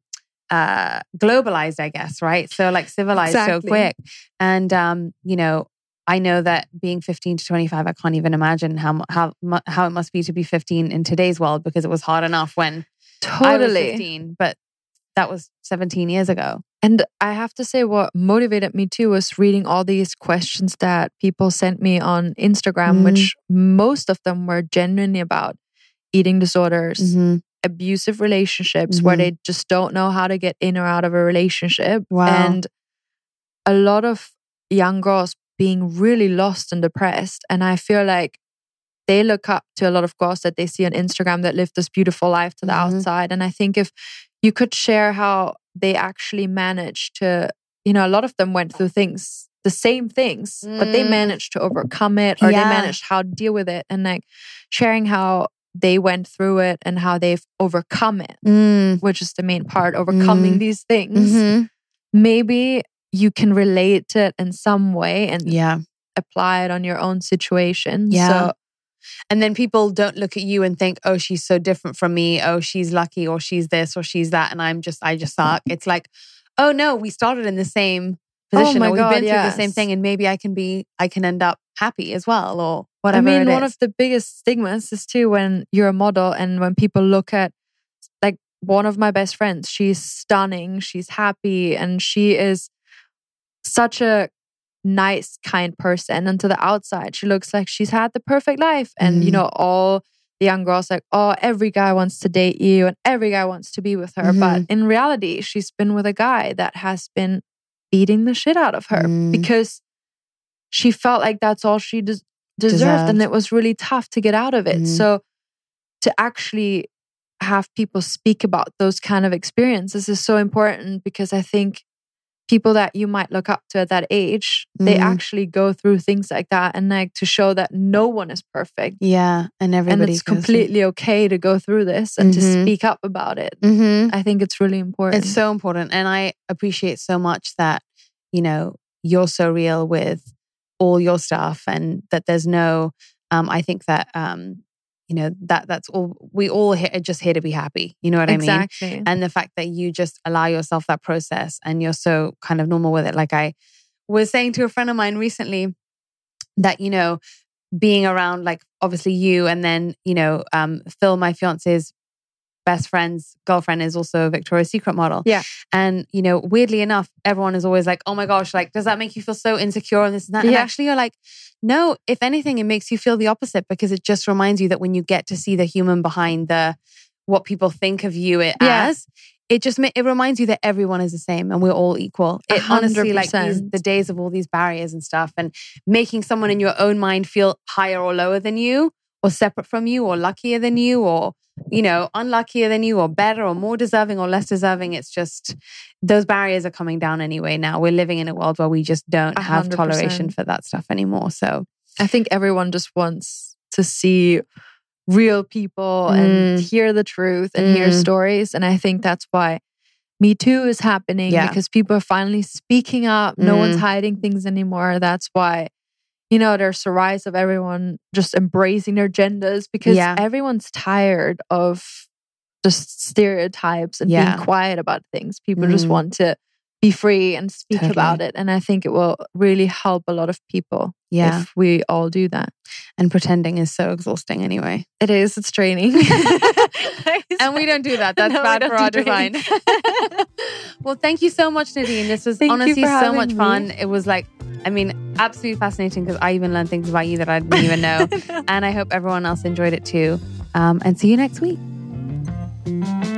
globalized, I guess, right? So like civilized so quick. And, I know that being 15 to 25, I can't even imagine how it must be to be 15 in today's world because it was hard enough when I was 15, but that was 17 years ago. And I have to say what motivated me too was reading all these questions that people sent me on Instagram, which most of them were genuinely about eating disorders, abusive relationships where they just don't know how to get in or out of a relationship. Wow. And a lot of young girls being really lost and depressed. And I feel like they look up to a lot of girls that they see on Instagram that live this beautiful life to the outside. And I think if you could share how they actually managed to, a lot of them went through things, the same things, but they managed to overcome it or they managed how to deal with it. And like sharing how they went through it and how they've overcome it, which is the main part, overcoming these things. Maybe you can relate to it in some way and apply it on your own situation. Yeah. So, and then people don't look at you and think, oh, she's so different from me. Oh, she's lucky or she's this or she's that. And I just suck. It's like, oh no, we started in the same position. Oh my or we've God, been through the same thing and maybe I can end up happy as well or whatever. I mean, one of the biggest stigmas is too when you're a model and when people look at like one of my best friends, she's stunning, she's happy, and she is such a nice, kind person. And to the outside, she looks like she's had the perfect life. And, all the young girls like, oh, every guy wants to date you and every guy wants to be with her. But in reality, she's been with a guy that has been beating the shit out of her because she felt like that's all she deserved. And it was really tough to get out of it. So to actually have people speak about those kind of experiences is so important, because I think people that you might look up to at that age, they actually go through things like that, and like to show that no one is perfect. Yeah, and everybody, it's completely okay to go through this and to speak up about it. I think it's really important. It's so important, and I appreciate so much that, you know, you're so real with all your stuff, and that there's no. I think that you know, that's all. We all are just here to be happy. You know what I mean? Exactly. And the fact that you just allow yourself that process and you're so kind of normal with it. Like I was saying to a friend of mine recently that, you know, being around like obviously you, and then, you know, Phil, my fiance's best friend's girlfriend, is also a Victoria's Secret model. Yeah. And, you know, weirdly enough, everyone is always like, oh my gosh, like, does that make you feel so insecure and this and that? And actually you're like, no, if anything, it makes you feel the opposite, because it just reminds you that when you get to see the human behind what people think of you as, it reminds you that everyone is the same and we're all equal. It 100%. Honestly, like the days of all these barriers and stuff, and making someone in your own mind feel higher or lower than you, or separate from you, or luckier than you, or, you know, unluckier than you, or better, or more deserving, or less deserving. It's just, those barriers are coming down anyway now. We're living in a world where we just don't have 100%. toleration for that stuff anymore. So I think everyone just wants to see real people and hear the truth and hear stories. And I think that's why Me Too is happening, because people are finally speaking up. No one's hiding things anymore. That's why, you know, there's a rise of everyone just embracing their genders, because everyone's tired of just stereotypes and being quiet about things. People just want to be free and speak about it. And I think it will really help a lot of people if we all do that. And pretending is so exhausting anyway. It is. It's draining. And we don't do that. That's bad for our design. Well, thank you so much, Nadine. This was honestly so much fun. It was like, I mean, absolutely fascinating, because I even learned things about you that I didn't even know. And I hope everyone else enjoyed it too. And see you next week.